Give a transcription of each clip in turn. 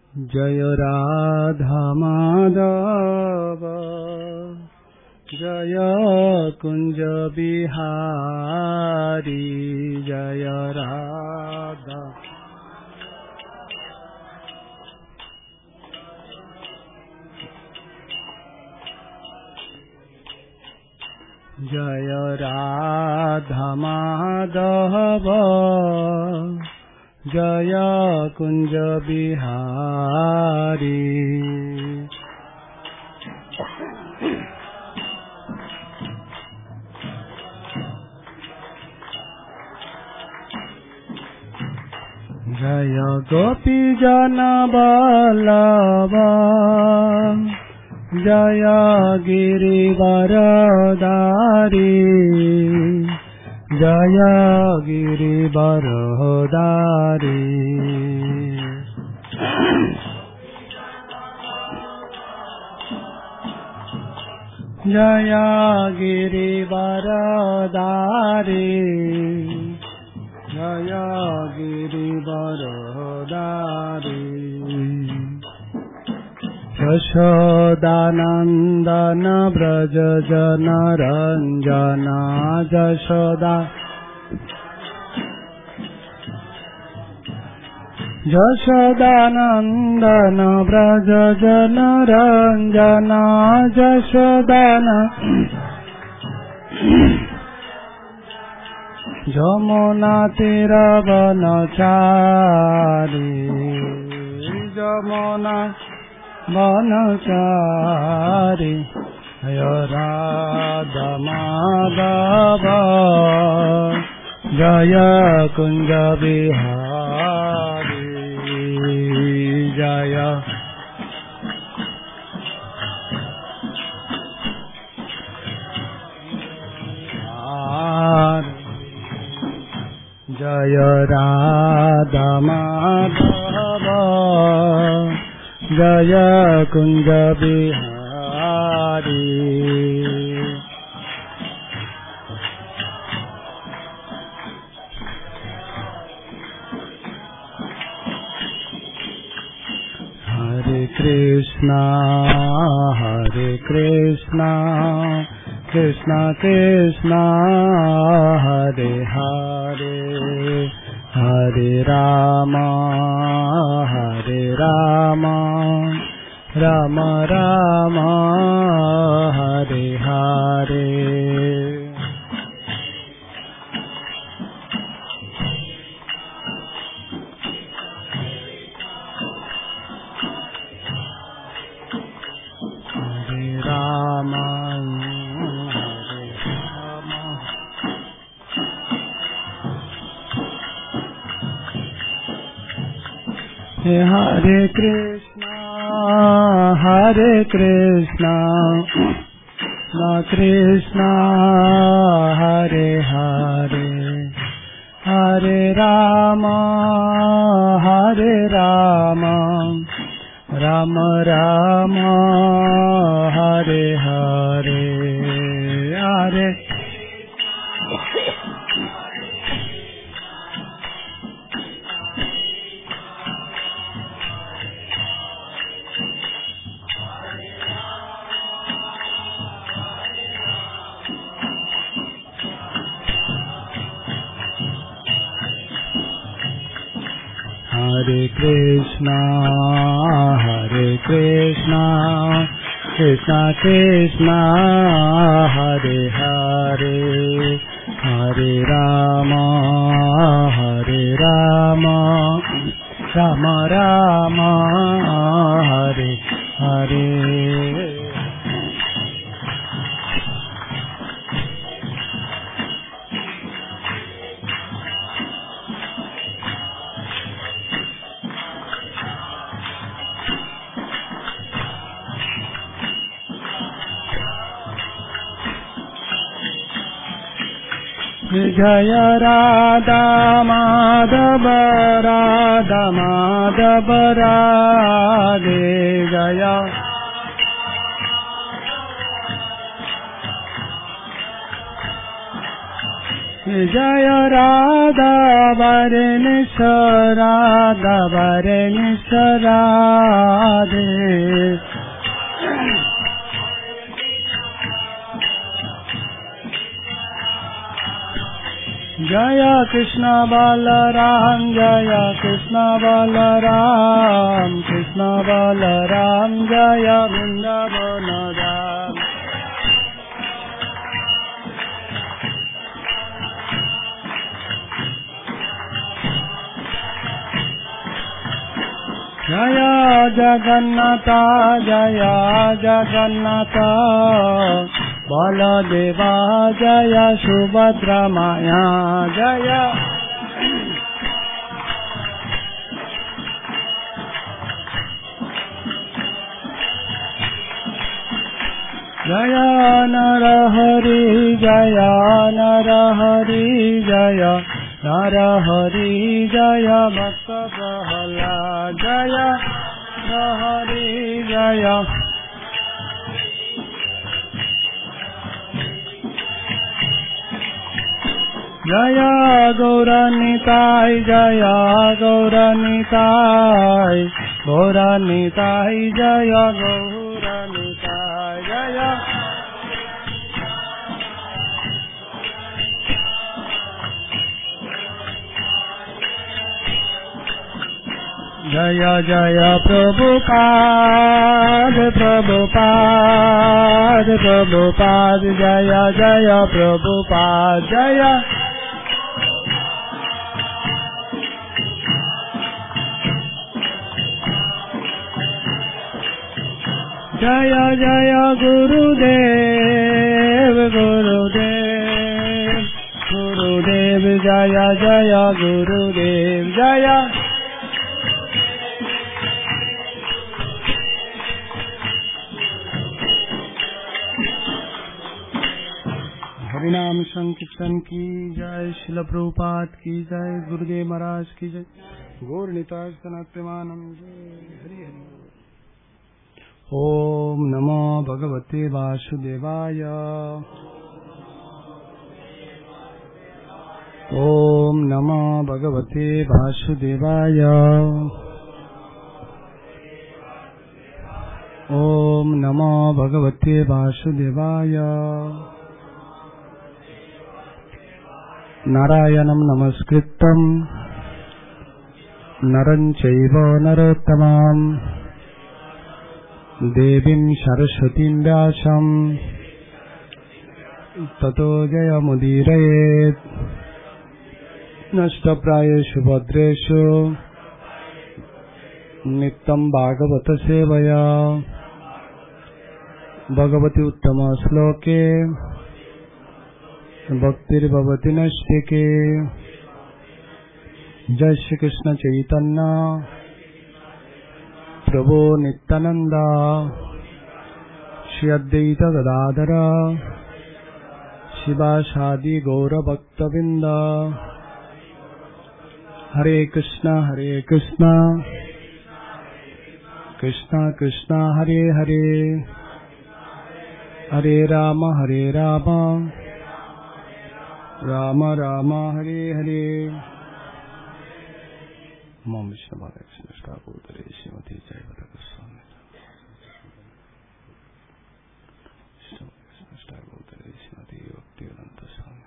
जय राधा माधव जय कुंज बिहारी जय राधा जय राधा माधव जय कुंज बिहारी जय गोपी जन वल्लभ जय गिरिवरधारी जय गिरिवरधारी जय गिरिवरधारी जय गिरिवरधारी यशोदानंदन व्रज जन रंजना यशोदानंदन व्रज जन रंजना जमुना तीरवनचारी जमुना वनचारी जय राधा माधव जय कुंज बिहारी जय जय राधा माधव जय कुंज बिहारी हरे कृष्णा कृष्णा कृष्णा हरे हरे हरे राम राम राम हरे हरे हरे कृष्णा कृष्णा हरे हरे हरे राम राम राम हरे हरे हरे हरे कृष्णा कृष्णा कृष्णा हरे हरे हरे राम राम राम हरे हरे जय राधा माधव राधे जय जय राधा वरनिश राधा वरनिश राधे जय कृष्ण बलराम जय कृष्ण बलराम कृष्ण बलराम जय वृंदावन धाम जय जगन्नाथ जय जगन्नाथ बलदेवा जय सुभद्रा माया जय जय नरहरि जय नरहरि जय नरहरि जय भक्त प्रह्लाद जय नरहरि जय जय गौरनिताय जय गौरनिताय गौरनिताय जय गौरनिताय जय जय जय प्रभुपाद प्रभुपाद प्रभुपाद जय जय प्रभुपाद जय जय जय गुरुदेव गुरुदेव गुरुदेव जय जय गुरुदेव जय हरिनाम संकीर्तन की जय श्रील प्रभुपाद की जय गुरुदेव महाराज की जय गौर निताय सनातन प्रेमानंद हरि हरि ओम नमो भगवते वासुदेवाय ओम नमो भगवते वासुदेवाय ओम नमो भगवते वासुदेवाय नारायणं नमस्कृतं नरं चैव नरोत्तमं देवीं सरस्वतीं व्यासं ततो जयमुदीरयेत् नष्टप्रायेषु भद्रेषु नित्यं भागवत सेवया भगवति उत्तम श्लोके भक्तिर्भवति नैष्ठिके जय श्री कृष्ण चैतन्य प्रभो नित्यानंद श्री अद्वैत गदाधर शिवासादि गौर भक्तवृंद हरे कृष्ण कृष्ण कृष्ण हरे हरे हरे राम राम राम हरे हरे मम विष्णु बालकृष्ण ठाकुर श्रीमती जय गोस्वामी श्रीमती भक्तिवेदांत स्वामी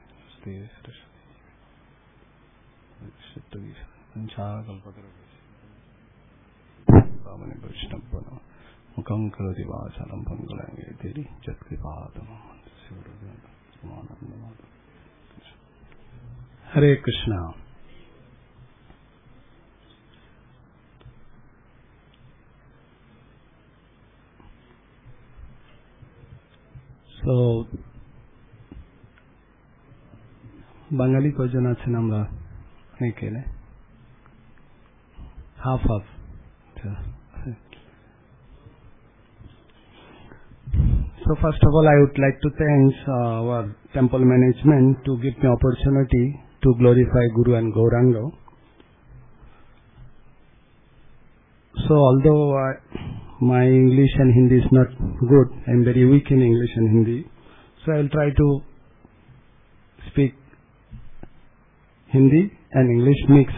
सरस्वती वैष्णव मुखं करोति वाचालं पंगुलांगे तेरी जत्कृपातमं हरे कृष्णा। So বাঙালি কজন আছেন আমরা অনেকে না half So first of all I would like to thank our temple management to give me opportunity to glorify Guru and Gauranga. So although my English and Hindi is not good, I am very weak in English and Hindi, so I will try to speak Hindi and English mix.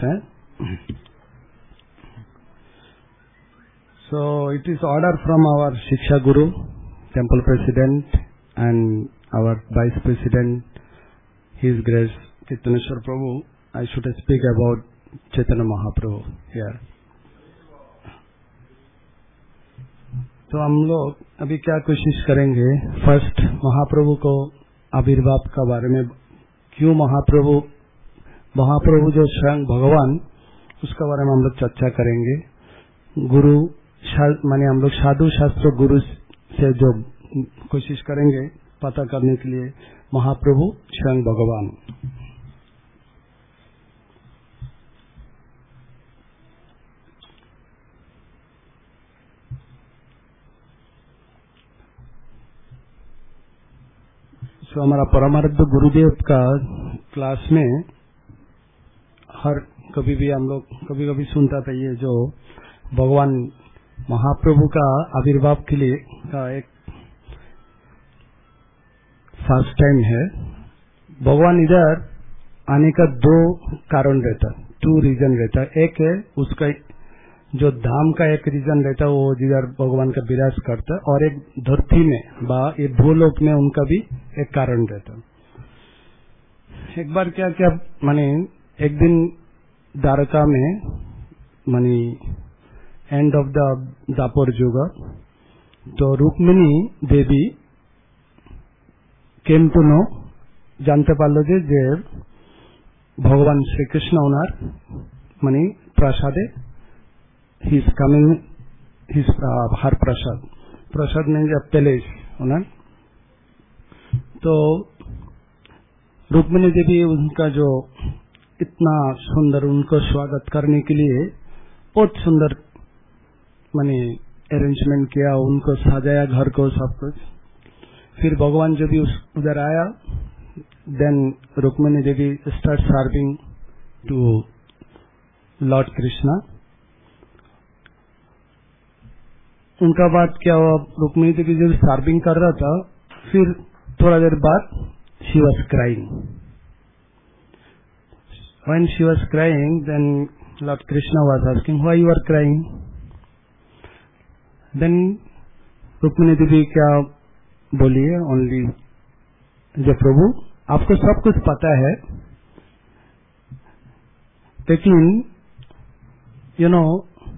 So it is order from our Shiksha Guru, Temple President, and our Vice President, His Grace Kirtaneshwar Prabhu. I should speak about Chaitanya Mahaprabhu here. तो हम लोग अभी क्या कोशिश करेंगे, first महाप्रभु को आविर्भाव का बारे में, क्यों महाप्रभु जो स्वयं भगवान, उसका बारे में हम लोग चर्चा करेंगे। गुरु माने हम लोग साधु शास्त्र गुरु से जो कोशिश करेंगे पता करने के लिए महाप्रभु स्वयं भगवान। तो हमारा परमाराध्य गुरुदेव का क्लास में हर कभी भी हम लोग कभी सुनता था, ये जो भगवान महाप्रभु का आविर्भाव के लिए का एक फर्स्ट टाइम है। भगवान इधर आने का दो कारण रहता, 2 रीजन रहता। एक है उसका जो धाम का एक रीजन रहता है, वो जिधर भगवान का विराज करता, और एक धरती में ये भूलोक में उनका भी एक कारण रहता। एक बार क्या माने एक दिन द्वारका में माने एंड ऑफ द दापर युग, तो Rukmini Devi came to know, जानते पारलो जे भगवान श्री कृष्ण ओनार माने प्रसादे he is coming, his her prasad means a palace, ना। तो रुक्मिणी देवी उनका जो इतना सुंदर उनको स्वागत करने के लिए बहुत सुंदर माने अरेंजमेंट किया, उनको सजाया घर को सब कुछ। फिर भगवान जब भी उधर आया, then Rukmini Devi start serving to Lord Krishna. उनका बाद क्या हुआ, रुक्मिणी देवी जब सर्विंग कर रहा था, फिर थोड़ा देर बाद she was crying. When she was crying, then Lord Krishna was asking why you are crying. Then Rukmini Devi क्या बोली है, ओनली जय प्रभु आपको सब कुछ पता है, लेकिन यू नो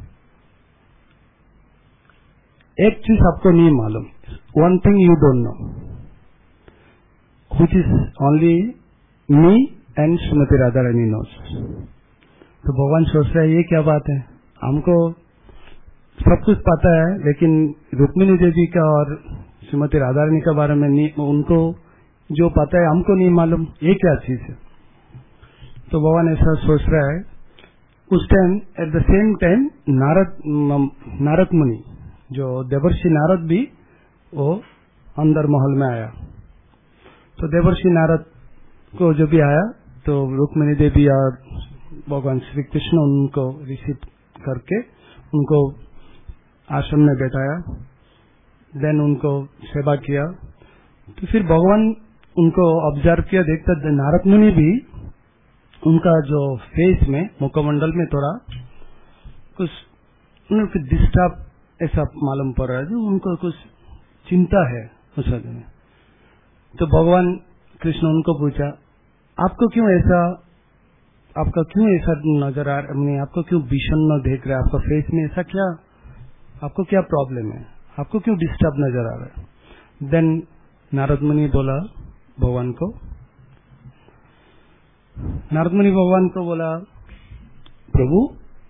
एक चीज आपको नहीं मालूम, one thing you don't know, which is only me and Shrimati Radha Rani knows. तो भगवान सोच रहे हैं ये क्या बात है, हमको सब कुछ पता है, लेकिन रुक्मिणी देवी का और श्रीमती राधा रानी के बारे में नहीं, उनको जो पता है हमको नहीं मालूम, ये क्या चीज है। तो भगवान ऐसा सोच रहा है। उस time at the same time Narad Muni, जो देवर्षि नारद भी वो अंदर महल में आया। तो देवर्षि नारद को जो भी आया, तो रुक्मिणी देवी और भगवान श्री कृष्ण उनको रिसीव करके उनको आश्रम में बैठाया, देन उनको सेवा किया। तो फिर भगवान उनको ऑब्जर्व किया, देखता नारद मुनि भी उनका जो फेस में मुखमंडल में थोड़ा कुछ डिस्टर्ब ऐसा मालूम पड़ रहा है, जो उनको कुछ चिंता है उस समय में। तो भगवान कृष्ण उनको पूछा, आपको क्यों ऐसा, आपका क्यों ऐसा नजर आ रहा, आपको क्यों विषन्न देख रहा है, आपका फेस में ऐसा क्या, आपको क्या प्रॉब्लम है, आपको क्यों डिस्टर्ब नजर आ रहा है। देन नारद मुनि बोला भगवान को, नारद मुनि भगवान को बोला, प्रभु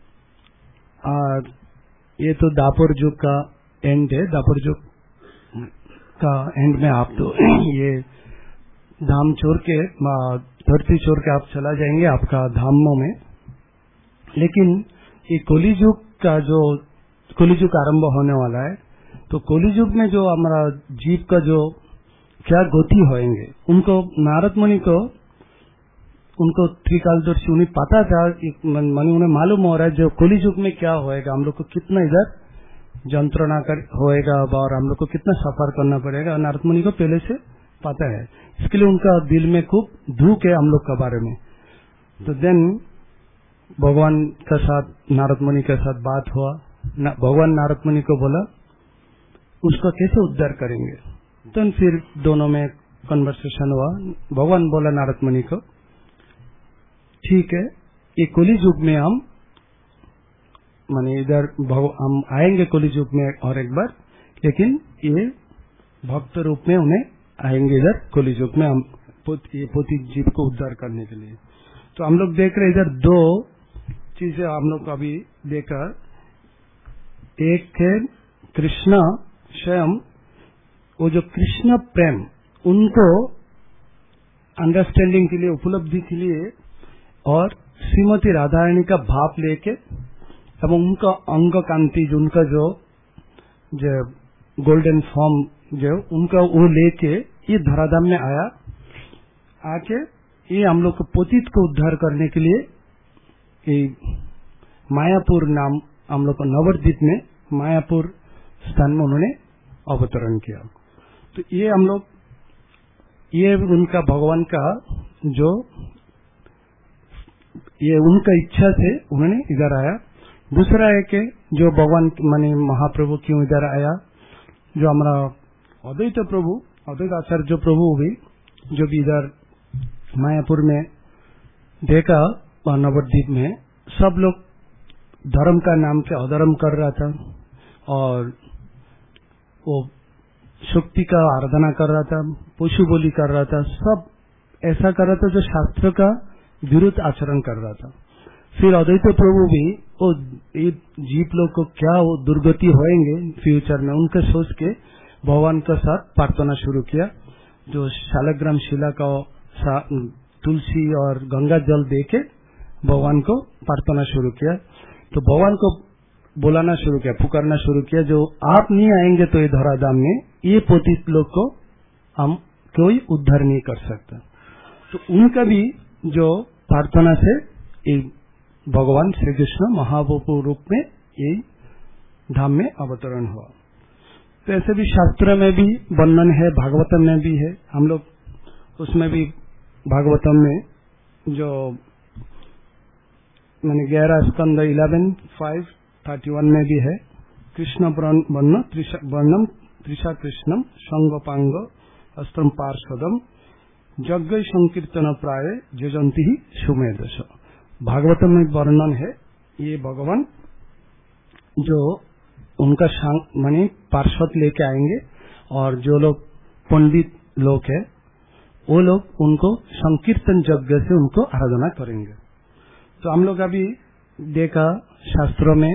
ये तो दापर युग का एंड है, दापर युग का एंड में आप तो ये धाम छोड़ के, धरती छोड़ के आप चला जाएंगे आपका धामों में, लेकिन ये कलियुग का जो कलियुग आरंभ होने वाला है, तो कलियुग में जो हमारा जीव का जो क्या गति होएंगे, उनको नारद मुनि को उनको त्रिकालदर्शी उन्हें पता था, उन्हें मालूम हो रहा है जो कलियुग में क्या होएगा, हम लोग को कितना इधर जंत्रणा कर होएगा और हम लोग को कितना सफर करना पड़ेगा, नारद मुनि को पहले से पता है। इसके लिए उनका दिल में खूब दुख है हम लोग के बारे में। तो देन भगवान के साथ नारद मुनि के साथ बात हुआ। भगवान नारद मुनि को बोला उसका कैसे उद्धार करेंगे। तो फिर दोनों में कन्वर्सेशन हुआ। भगवान बोला नारद मुनि को ठीक है, ये कली युग में हम माने इधर हम आएंगे कली युग में और एक बार, लेकिन ये भक्त रूप में उन्हें आएंगे इधर कली युग में हम पतित जीव को उद्धार करने के लिए। तो हम लोग देख रहे इधर दो चीजें हम लोग अभी देखा। एक है कृष्ण स्वयं, वो जो कृष्ण प्रेम उनको अंडरस्टैंडिंग के लिए, उपलब्धि के लिए और श्रीमती राधा रानी का भाव लेके एवं उनका अंग कांति जो उनका जो गोल्डन फॉर्म जो उनका वो लेके ये धराधाम में आया। आके ये हम लोग को पतित को उद्धार करने के लिए ये मायापुर नाम हम लोग को नवद्वीप में मायापुर स्थान में उन्होंने अवतरण किया। तो ये हम लोग ये उनका भगवान का जो ये उनका इच्छा से उन्होंने इधर आया। दूसरा है कि जो भगवान माने महाप्रभु क्यों इधर आया, जो हमारा अद्वैत प्रभु अद्वैत आचार्य प्रभु भी जो भी इधर मायापुर में देखा नवद्वीप में सब लोग धर्म का नाम से अधर्म कर रहा था और वो शक्ति का आराधना कर रहा था, पशु बोली कर रहा था, सब ऐसा कर रहा था जो शास्त्र का विरुद्ध आचरण कर रहा था। फिर अद्वैत प्रभु भी वो जीव लोग को क्या वो दुर्गति होएंगे फ्यूचर में उनके सोच के भगवान के साथ प्रार्थना शुरू किया। जो शालग्राम शिला का तुलसी और गंगा जल देके भगवान को प्रार्थना शुरू किया। तो भगवान को बुलाना शुरू किया, पुकारना शुरू किया, जो आप नहीं आएंगे तो ये धराधाम में ये पतित लोग को हम कोई उद्धार नहीं कर सकता। तो उनका भी जो प्रार्थना से भगवान श्री कृष्ण महाप्रभु रूप में ये धाम में अवतरण हुआ। तो ऐसे भी शास्त्र में भी वर्णन है, भागवतम में भी है। हम लोग उसमें भी भागवतम में जो मैंने 11 स्कंद 11:5-31 में भी है, कृष्ण वर्णम त्रिशा कृष्णम संगोपांग अस्त्रम पार्षदम यज्ञ संकीर्तन प्राय जजंती ही सुमेधस। भागवतम में वर्णन है ये भगवान जो उनका माने पार्षद लेके आएंगे और जो लोग पंडित लोग है वो लोग उनको संकीर्तन यज्ञ से उनको आराधना करेंगे। तो हम लोग अभी देखा शास्त्रों में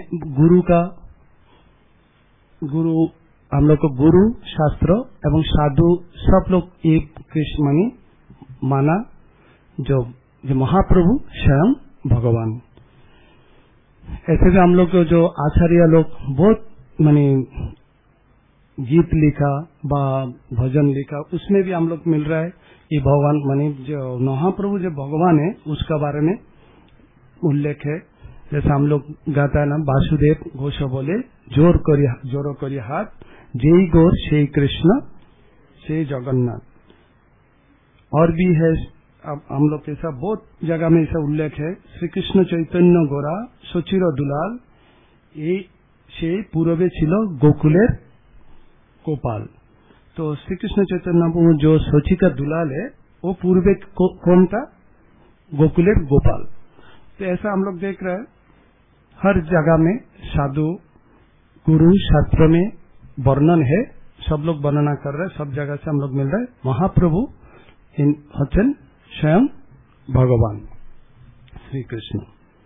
गुरु हम लोग को गुरु शास्त्र एवं साधु सब लोग एक कृष्ण मानी माना, जो महाप्रभु स्वयं भगवान। ऐसे भी हम लोग को जो आचार्य लोग बहुत मानी गीत लिखा बा भजन लिखा, उसमें भी हम लोग मिल रहा है ये भगवान मानी जो महाप्रभु जो भगवान है उसका बारे में उल्लेख है। जैसा हम लोग गाता है ना, वासुदेव घोष बोले जोर करिए हाथ, जय गौर से कृष्ण से जगन्नाथ। और भी है अब हम लोग ऐसा बहुत जगह में ऐसा उल्लेख है, श्री कृष्ण चैतन्य गोरा सचिर दुलाल ये से पूर्वे छिलो गोकुलेर गोपाल। तो श्री कृष्ण चैतन्य जो सोची का दुलाल है वो पूर्वे कौन था, गोकुलेर गोपाल। तो ऐसा हम लोग देख रहे हैं हर जगह में साधु गुरु शास्त्र में वर्णन है, सब लोग वर्णना कर रहे हैं, सब जगह से हम लोग मिल रहे हैं महाप्रभु हचन स्वयं भगवान श्री कृष्ण।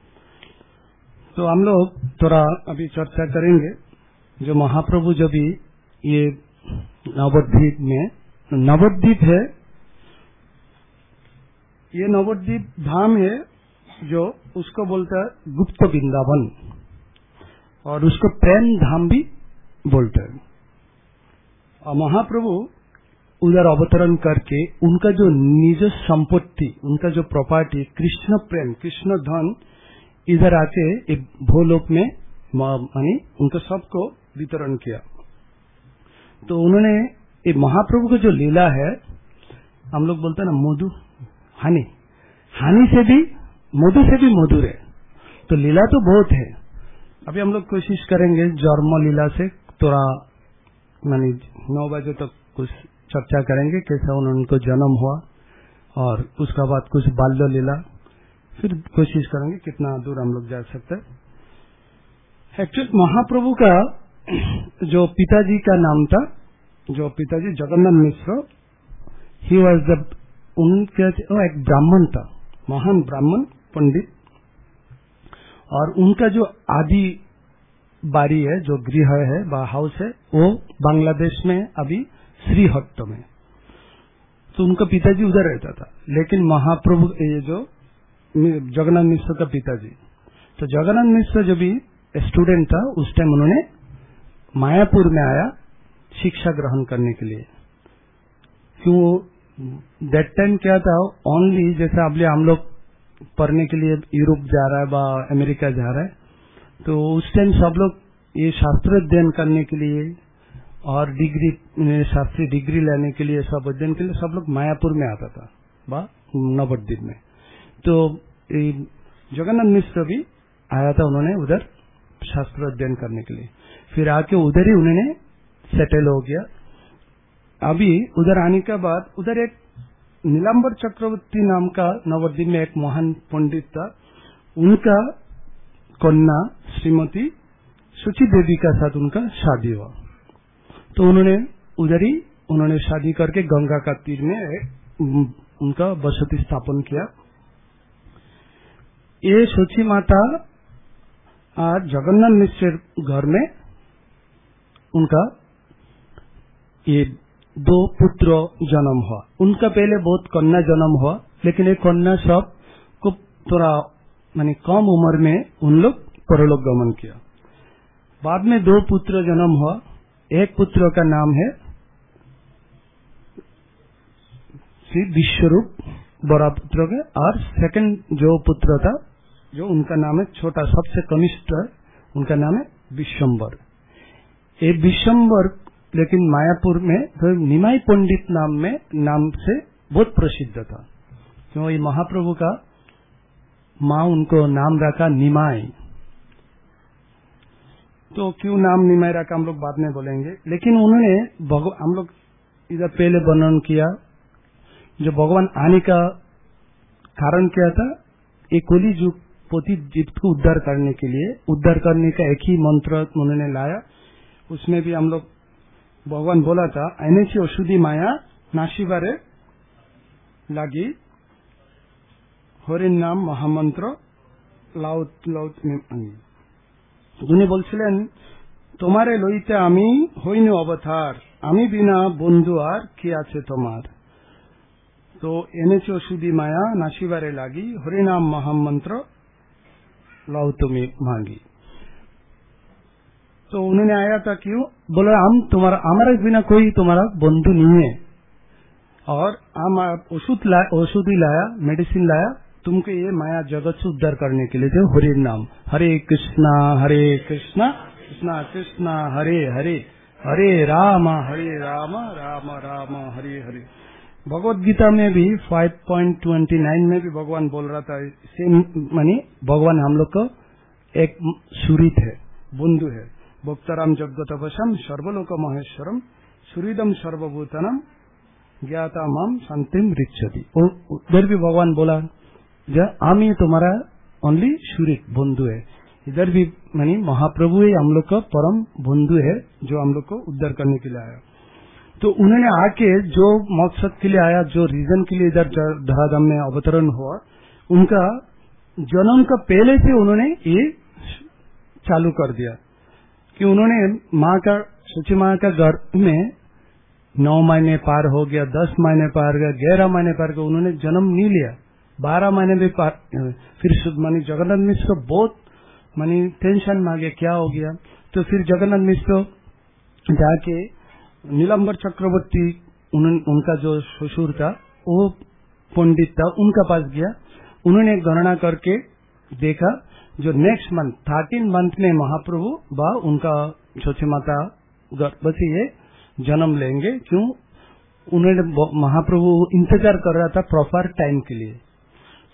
तो हम लोग थोड़ा अभी चर्चा करेंगे जो महाप्रभु जब भी ये नवद्वीप में नवद्वीप है, ये नवद्वीप धाम है जो उसको बोलता है गुप्त वृंदावन और उसको प्रेम धाम भी बोलते हैं। और महाप्रभु उधर अवतरण करके उनका जो निज संपत्ति, उनका जो प्रॉपर्टी कृष्ण प्रेम कृष्ण धन इधर आके भूलोक में मानी उनको सबको वितरण किया। तो उन्होंने ये महाप्रभु का जो लीला है, हम लोग बोलते हैं ना मधु हानि से भी मधु से भी मधुर है। तो लीला तो बहुत है। अभी हम लोग कोशिश करेंगे जन्म लीला से थोड़ा मानी 9 बजे तक कुछ चर्चा करेंगे, कैसा उनको जन्म हुआ और उसका बाद कुछ बाल्य लीला, फिर कोशिश करेंगे कितना दूर हम लोग जा सकते हैं। एक्चुअली महाप्रभु का जो पिताजी का नाम था, जो पिताजी Jagannath Mishra, he was the उनके एक ब्राह्मण था, महान ब्राह्मण पंडित, और उनका जो आदि बाड़ी है, जो गृह है, हाउस है, वो बांग्लादेश में अभी श्रीहट्ट में। तो उनका पिताजी उधर रहता था। लेकिन महाप्रभु ये जो जगन्नाथ मिश्र का पिताजी, तो जगन्नाथ मिश्र जब भी स्टूडेंट था उस टाइम उन्होंने मायापुर में आया शिक्षा ग्रहण करने के लिए। क्यों दैट टाइम क्या था, ओनली जैसे अब हम लोग पढ़ने के लिए यूरोप जा रहा है बा अमेरिका जा रहा है, तो उस टाइम सब लोग ये शास्त्र अध्ययन करने के लिए और डिग्री, शास्त्रीय डिग्री लेने के लिए, सब अध्ययन के लिए सब लोग मायापुर में आता था बा नवद्वीप में। तो जगन्नाथ मिश्र भी आया था, उन्होंने उधर शास्त्र अध्ययन करने के लिए, फिर आके उधर ही उन्होंने सेटल हो गया। अभी उधर आने के बाद उधर एक नीलांबर चक्रवर्ती नाम का नवद्वीप में एक महान पंडित था, उनका कन्या श्रीमती सुची देवी का साथ उनका शादी हुआ। तो उन्होंने उधर ही उन्होंने शादी करके गंगा का तीर में उनका बसती स्थापन किया। ये सुची माता आज जगन्नाथ मिश्र घर में उनका ये 2 पुत्र जन्म हुआ। उनका पहले बहुत कन्या जन्म हुआ, लेकिन एक कन्या सब को थोड़ा माने कम उम्र में उन लोग परलोक गमन किया। बाद में 2 पुत्र जन्म हुआ। एक पुत्र का नाम है श्री विश्वरूप, बड़ा पुत्र का, और सेकंड जो पुत्र था, जो उनका नाम है छोटा, सबसे कनिष्ठ है, उनका नाम है विश्वम्बर। ये विश्वम्बर लेकिन मायापुर में तो निमाई पंडित नाम से बहुत प्रसिद्ध था। क्यों ये महाप्रभु का माँ उनको नाम रखा निमाई। तो क्यों नाम निमाई रखा हम लोग बाद में बोलेंगे। लेकिन उन्होंने हम लोग इधर पहले वर्णन किया, जो भगवान आने का कारण क्या था, एक कली युग पतित जीव को उद्धार करने के लिए, उद्धार करने का एक ही मंत्र उन्होंने लाया। उसमें भी हम लोग भगवान बोला था, ऐनेची औषधि माया नाशिबारे लागी हरिन नाम महामंत्र लाउत लाउत उन्हें বলছিলেন তোমারে লইতে আমি হইনি অবতার, আমি বিনা বন্ধু আর কি আছে তোমার। तो এনেছি औषधि माया नाशिबारे लागी हरिनाम महामंत्र लाओ तुम्हें मांगी। तो उन्होंने आया था, क्यों बोला हम तुम्हारा हमारे बिना कोई तुम्हारा बंधु नहीं है, और हम औषधि लाया, मेडिसिन लाया तुमको ये माया जगत से उद्धार करने के लिए। जो हरि नाम, हरे कृष्णा कृष्णा कृष्णा हरे हरे, हरे राम राम राम हरे हरे। भगवत गीता में भी 5.29 में भी भगवान बोल रहा था, सेम मानी भगवान हम लोग को एक सुरीत है, बंधु है। भक्तराम जगतवशम सर्वलोक महेश्वरम सुरीदम सर्वभूतनम ज्ञाता माम शांतिम रिच्छति। उधर भी भगवान बोला, हम ही तुम्हारा ओनली सुरीत बंधु है। इधर भी मानी महाप्रभु ही हम लोग का परम बंधु है, जो हम लोग को उद्धार करने के लिए आया। तो उन्होंने आके जो मकसद के लिए आया, जो रीजन के लिए इधर धराधाम में अवतरण हुआ, उनका जन्म का पहले से उन्होंने ये चालू कर दिया कि उन्होंने माँ का, सुची माँ का गर्भ में 9 महीने पार हो गया, 10 महीने पार हो गया, 11 महीने पार गया, उन्होंने जन्म नहीं लिया। 12 महीने भी पार, फिर मानी जगन्नाथ मिश्र बहुत मानी टेंशन में आ गया, क्या हो गया। तो फिर जगन्नाथ मिश्र जाके नीलांबर चक्रवर्ती उनका जो ससुर था, वो पंडित था, उनका पास गया। उन्होंने गणना करके देखा, जो नेक्स्ट मंथ 13 मंथ में महाप्रभु बा उनका छोटी माता गर्भ से ये जन्म लेंगे। क्यों उन्होंने महाप्रभु इंतजार कर रहा था प्रॉपर टाइम के लिए।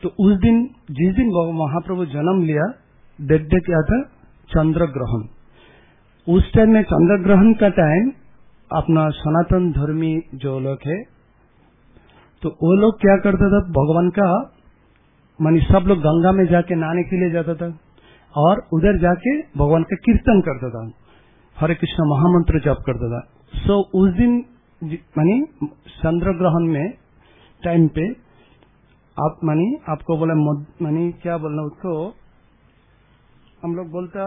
तो उस दिन जिस दिन महाप्रभु जन्म लिया डेट डे क्या था? चंद्र ग्रहण। उस टाइम में चंद्र ग्रहण का टाइम अपना सनातन धर्मी जो लोग है तो वो लोग क्या करता था, भगवान का मानी सब लोग गंगा में जाके नहाने के लिए जाता था और उधर जाके भगवान का कीर्तन करता था, हरे कृष्ण महामंत्र जप करता था। सो उस दिन मानी चंद्र ग्रहण में टाइम पे आप मानी आपको बोला मानी क्या बोलना उसको, हम लोग बोलता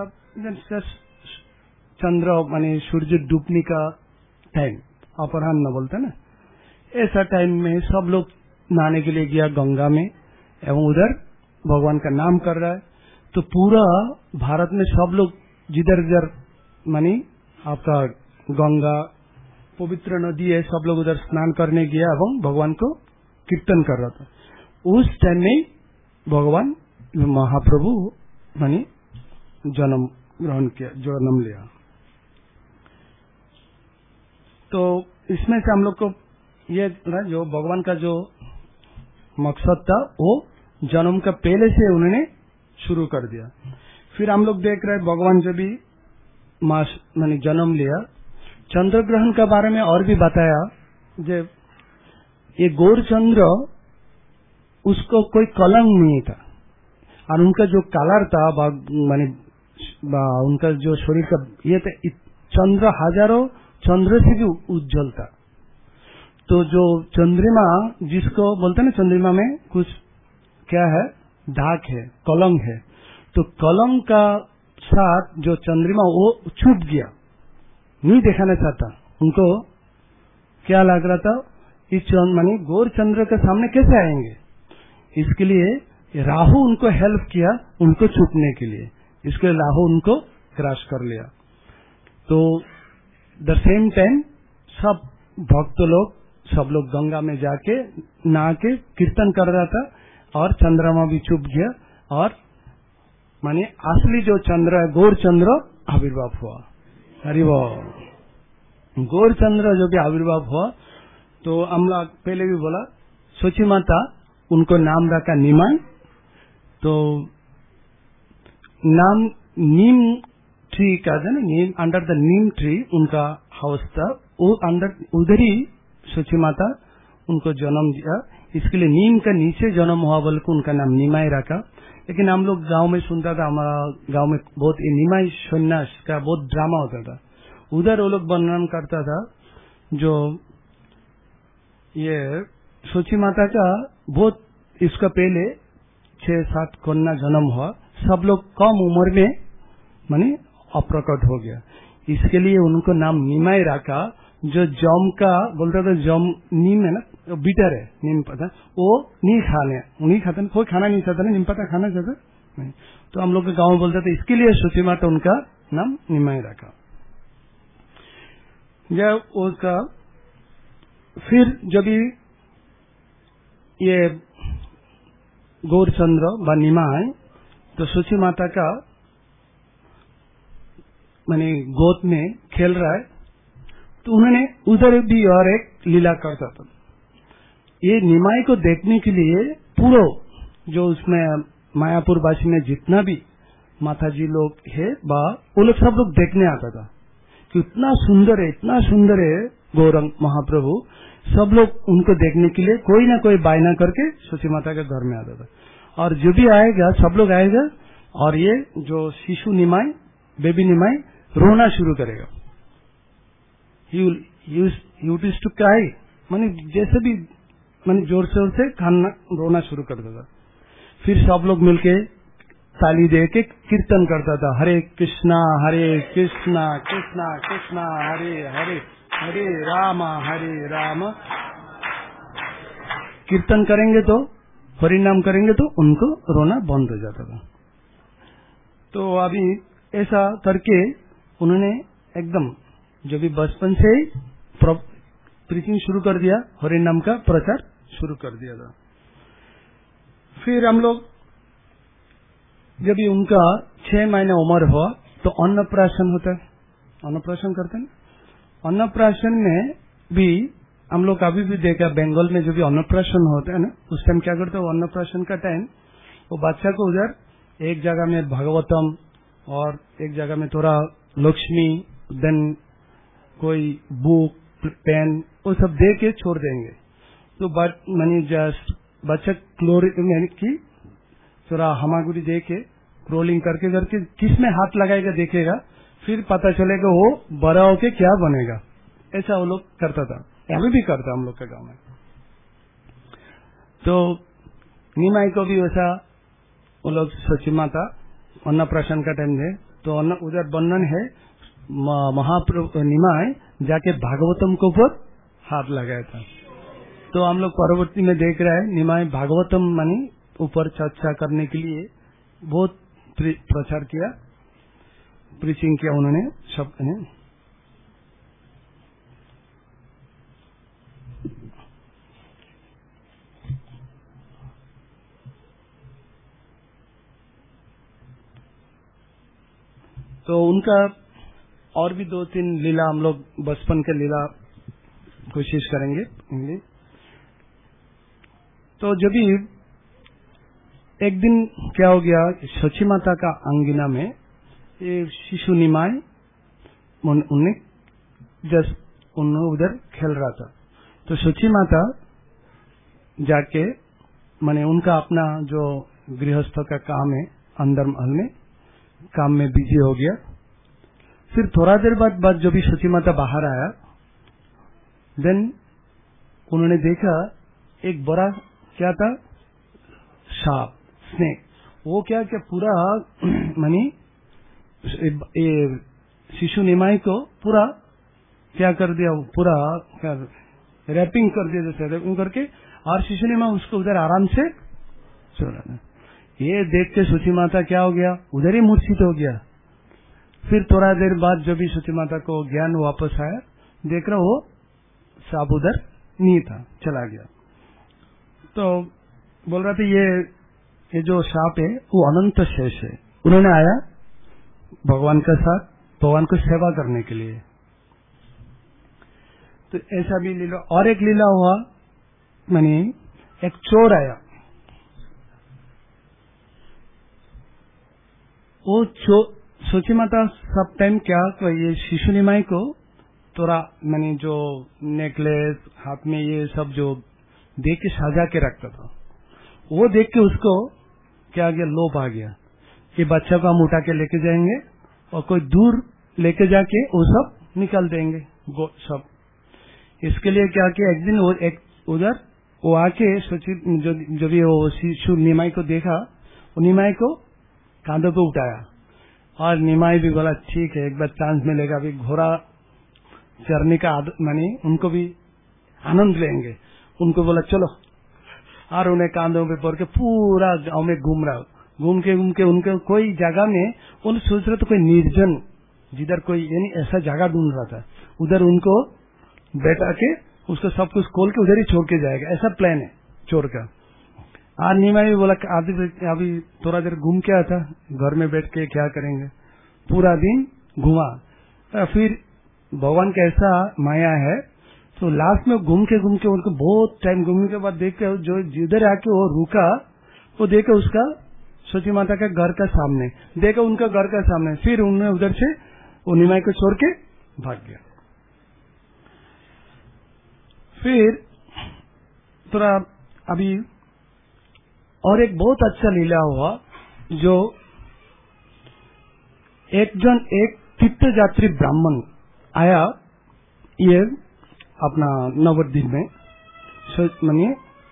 चंद्र मानी सूर्य डूबने का टाइम अपराह्न बोलते ना, ऐसा टाइम में सब लोग नहाने के लिए गया गंगा में एवं उधर भगवान का नाम कर रहा है। तो पूरा भारत में सब लोग जिधर जिधर मानी आपका गंगा पवित्र नदी है, सब लोग उधर स्नान करने गया एवं भगवान को कीर्तन कर रहा था। उस टाइम में भगवान महाप्रभु मानी जन्म ग्रहण किया, जन्म लिया। तो इसमें से हम लोग को ये जो भगवान का जो मकसद था वो जन्म का पहले से उन्होंने शुरू कर दिया। फिर हम लोग देख रहे भगवान जब भी मानी जन्म लिया, चंद्र ग्रहण के बारे में और भी बताया। जब ये गौर चंद्र उसको कोई कलंक नहीं था और उनका जो कलर था मानी उनका जो शरीर का ये था, चंद्र हजारों चंद्र से भी उज्जवल था। तो जो चंद्रमा जिसको बोलते हैं ना, चंद्रमा में कुछ क्या है, दाग है, कलंक है। तो कलंक का साथ जो चंद्रमा वो छुप गया, नहीं दिखाना चाहता। उनको क्या लग रहा था, इस मानी गौर चंद्र के सामने कैसे आएंगे, इसके लिए राहु उनको हेल्प किया उनको छुपने के लिए, इसके लिए राहु उनको क्रैश कर लिया। तो द सेम टाइम सब भक्त लोग सब लोग गंगा में जाके नहा के कीर्तन कर रहा था और चंद्रमा भी छुप गया और माने असली जो चंद्र है गौर चंद्र आविर्भाव हुआ। अरे वो गौर चंद्र जो भी आविर्भाव हुआ, तो हम लोग पहले भी बोला सोची माता उनको नाम रखा निमाय। तो नाम नीम ट्री का था ना, neem under the neem tree उनका हाउस था, वो अंडर उधर ही सोची माता उनको जन्म दिया। इसके लिए नीम का नीचे जन्म हुआ बोल के उनका नाम निमाई रखा। लेकिन हम लोग गांव में सुनता था, हमारा गांव में बहुत निमाई सन्यास का बहुत ड्रामा होता था। उधर वो लोग वर्णन करता था जो ये सोची माता का बहुत इसका पहले 6-7 कन्या जन्म हुआ, सब लोग कम उम्र में माने अप्रकट हो गया। इसके लिए उनको नाम निमाई रखा। जो जम का बोलता था, जम नीम है ना, बीटर है नीम पत्ता, वो नहीं खाता, कोई खाना नहीं चाहता ना, नीम पत्ता खाना चाहता नहीं। तो हम लोग के गांव में बोलते थे, इसके लिए सोची माता उनका नाम निमाई रखा। जब उसका फिर जब ये गौरचंद्र व निमाय तो सोची माता का माने गोद में खेल रहा है, तो उन्होंने उधर भी और एक लीला करता था। ये निमाई को देखने के लिए पूरा जो उसमें मायापुर वासी में जितना भी माता जी लोग है वो लोग सब लोग देखने आता था कि इतना सुंदर है गौरंग महाप्रभु। सब लोग उनको देखने के लिए कोई ना कोई बायना करके सोची माता के घर में आता था। और जो भी आएगा सब लोग आएगा और ये जो शिशु निमाई बेबी निमाई रोना शुरू करेगा। यूज टू क्राई, माने जैसे भी माने जोर शोर से खाना रोना शुरू कर देता। फिर सब लोग मिलके ताली दे के कीर्तन करता था, हरे कृष्णा कृष्णा कृष्णा हरे हरे हरे राम। कीर्तन करेंगे तो हरि नाम करेंगे तो उनको रोना बंद हो जाता था। तो अभी ऐसा करके उन्होंने एकदम जो भी बचपन से ही प्रीचिंग शुरू कर दिया, हरि नाम का प्रचार शुरू कर दिया था। फिर हम लोग जब भी उनका 6 महीने उम्र हुआ तो अन्नप्राशन होता है, अन्नप्राशन करते हैं। अन्नप्राशन में भी हम लोग अभी भी देखा बंगाल में जो भी अन्नप्राशन होता है ना, उस टाइम क्या करते हैं, अन्नप्राशन का टाइम वो बच्चा को उधर एक जगह में भागवतम और एक जगह में थोड़ा लक्ष्मी, देन कोई बुक पेन वो सब दे के छोड़ देंगे। तो मानी जस्ट बच्चा क्लोरिन की थोड़ा हमागुड़ी दे के क्रोलिंग करके करके किस में हाथ लगाएगा देखेगा, फिर पता चलेगा वो बड़ा होके क्या बनेगा। ऐसा वो लोग करता था, अभी भी करता हम लोग के गांव में। तो निमाई को भी वैसा वो लोग सची माता अन्नप्राशन का टाइम है तो उधर वर्णन है महाप्रभु निमाई जाके भागवतम के ऊपर हाथ लगाया था। तो हम लोग परवर्ती में देख रहे हैं निमाई भागवतम मानी ऊपर चर्चा करने के लिए बहुत प्रचार किया, प्रीचिंग किया उन्होंने शब्द ने। तो उनका और भी 2-3 लीला हम लोग बचपन के लीला कोशिश करेंगे। तो जब भी एक दिन क्या हो गया, सची माता का अंगिना में ये शिशु निमाय उन्हें उधर खेल रहा था। तो सची माता जाके माने उनका अपना जो गृहस्थ का काम है अंदर महल में काम में बिजी हो गया। फिर थोड़ा देर बाद जब भी सची माता बाहर आया, देन उन्होंने देखा एक बड़ा क्या था, सांप, स्नेक। वो क्या क्या पूरा मानी शिशु निमाई को पूरा क्या कर दिया, पूरा रैपिंग कर दिया, जैसे रैपिंग करके, और शिशु निमाई उसको उधर आराम से छोड़ा। ये देख के सुची माता क्या हो गया, उधर ही मूर्छित हो गया। फिर थोड़ा देर बाद जब भी सुची माता को ज्ञान वापस आया, देख रहा वो सांप उधर नहीं था, चला गया। तो बोल रहा था ये जो सांप है वो अनंत शेष है। उन्होंने आया भगवान के साथ, भगवान को सेवा करने के लिए। तो ऐसा भी लीला। और एक लीला हुआ, मानी एक चोर आया, वो सोची माता सब टाइम क्या ये शिशु निमाई को थोड़ा मानी जो नेकलेस हाथ में ये सब जो देख के सजा के रखता था, वो देख के उसको क्या गया, लोभ आ गया। ये बच्चा को हम उठा के लेके जाएंगे और कोई दूर लेके जाके वो सब निकाल देंगे सब। इसके लिए क्या किया, एक दिन वो एक उधर वो आके सोची जो भी वो शिशु निमाई को देखा, वो निमाई को कांधों पे उठाया और निमाई भी बोला ठीक है, एक बार चांस मिलेगा, अभी घोड़ा चरने का मानी उनको भी आनंद लेंगे। उनको बोला चलो, और उन्हें कांधों पे पड़ के पूरा गांव में घूम रहा, घूम के उनके कोई जगह में उन सोच रहे तो कोई निर्जन जिधर कोई यानी ऐसा जगह ढूंढ रहा था, उधर उनको बैठा के उसको सब कुछ खोल के उधर ही छोड़ के जाएगा, ऐसा प्लान है चोर का। और निमाई भी बोला अभी थोड़ा देर घूम के आता, घर में बैठ के क्या करेंगे, पूरा दिन घुमा। फिर भगवान का ऐसा माया है, तो लास्ट में घूम के उनको बहुत टाइम घूमने के बाद देख के जो जिधर आके वो रुका, वो देखा उसका सची माता का घर का सामने, देखा उनका घर का सामने। फिर उन्होंने उधर से वो निमाई को छोड़ के भाग गया। फिर थोड़ा अभी और एक बहुत अच्छा लीला हुआ, जो एक तीर्थयात्री ब्राह्मण आया ये अपना नवद्वीप में, मानिए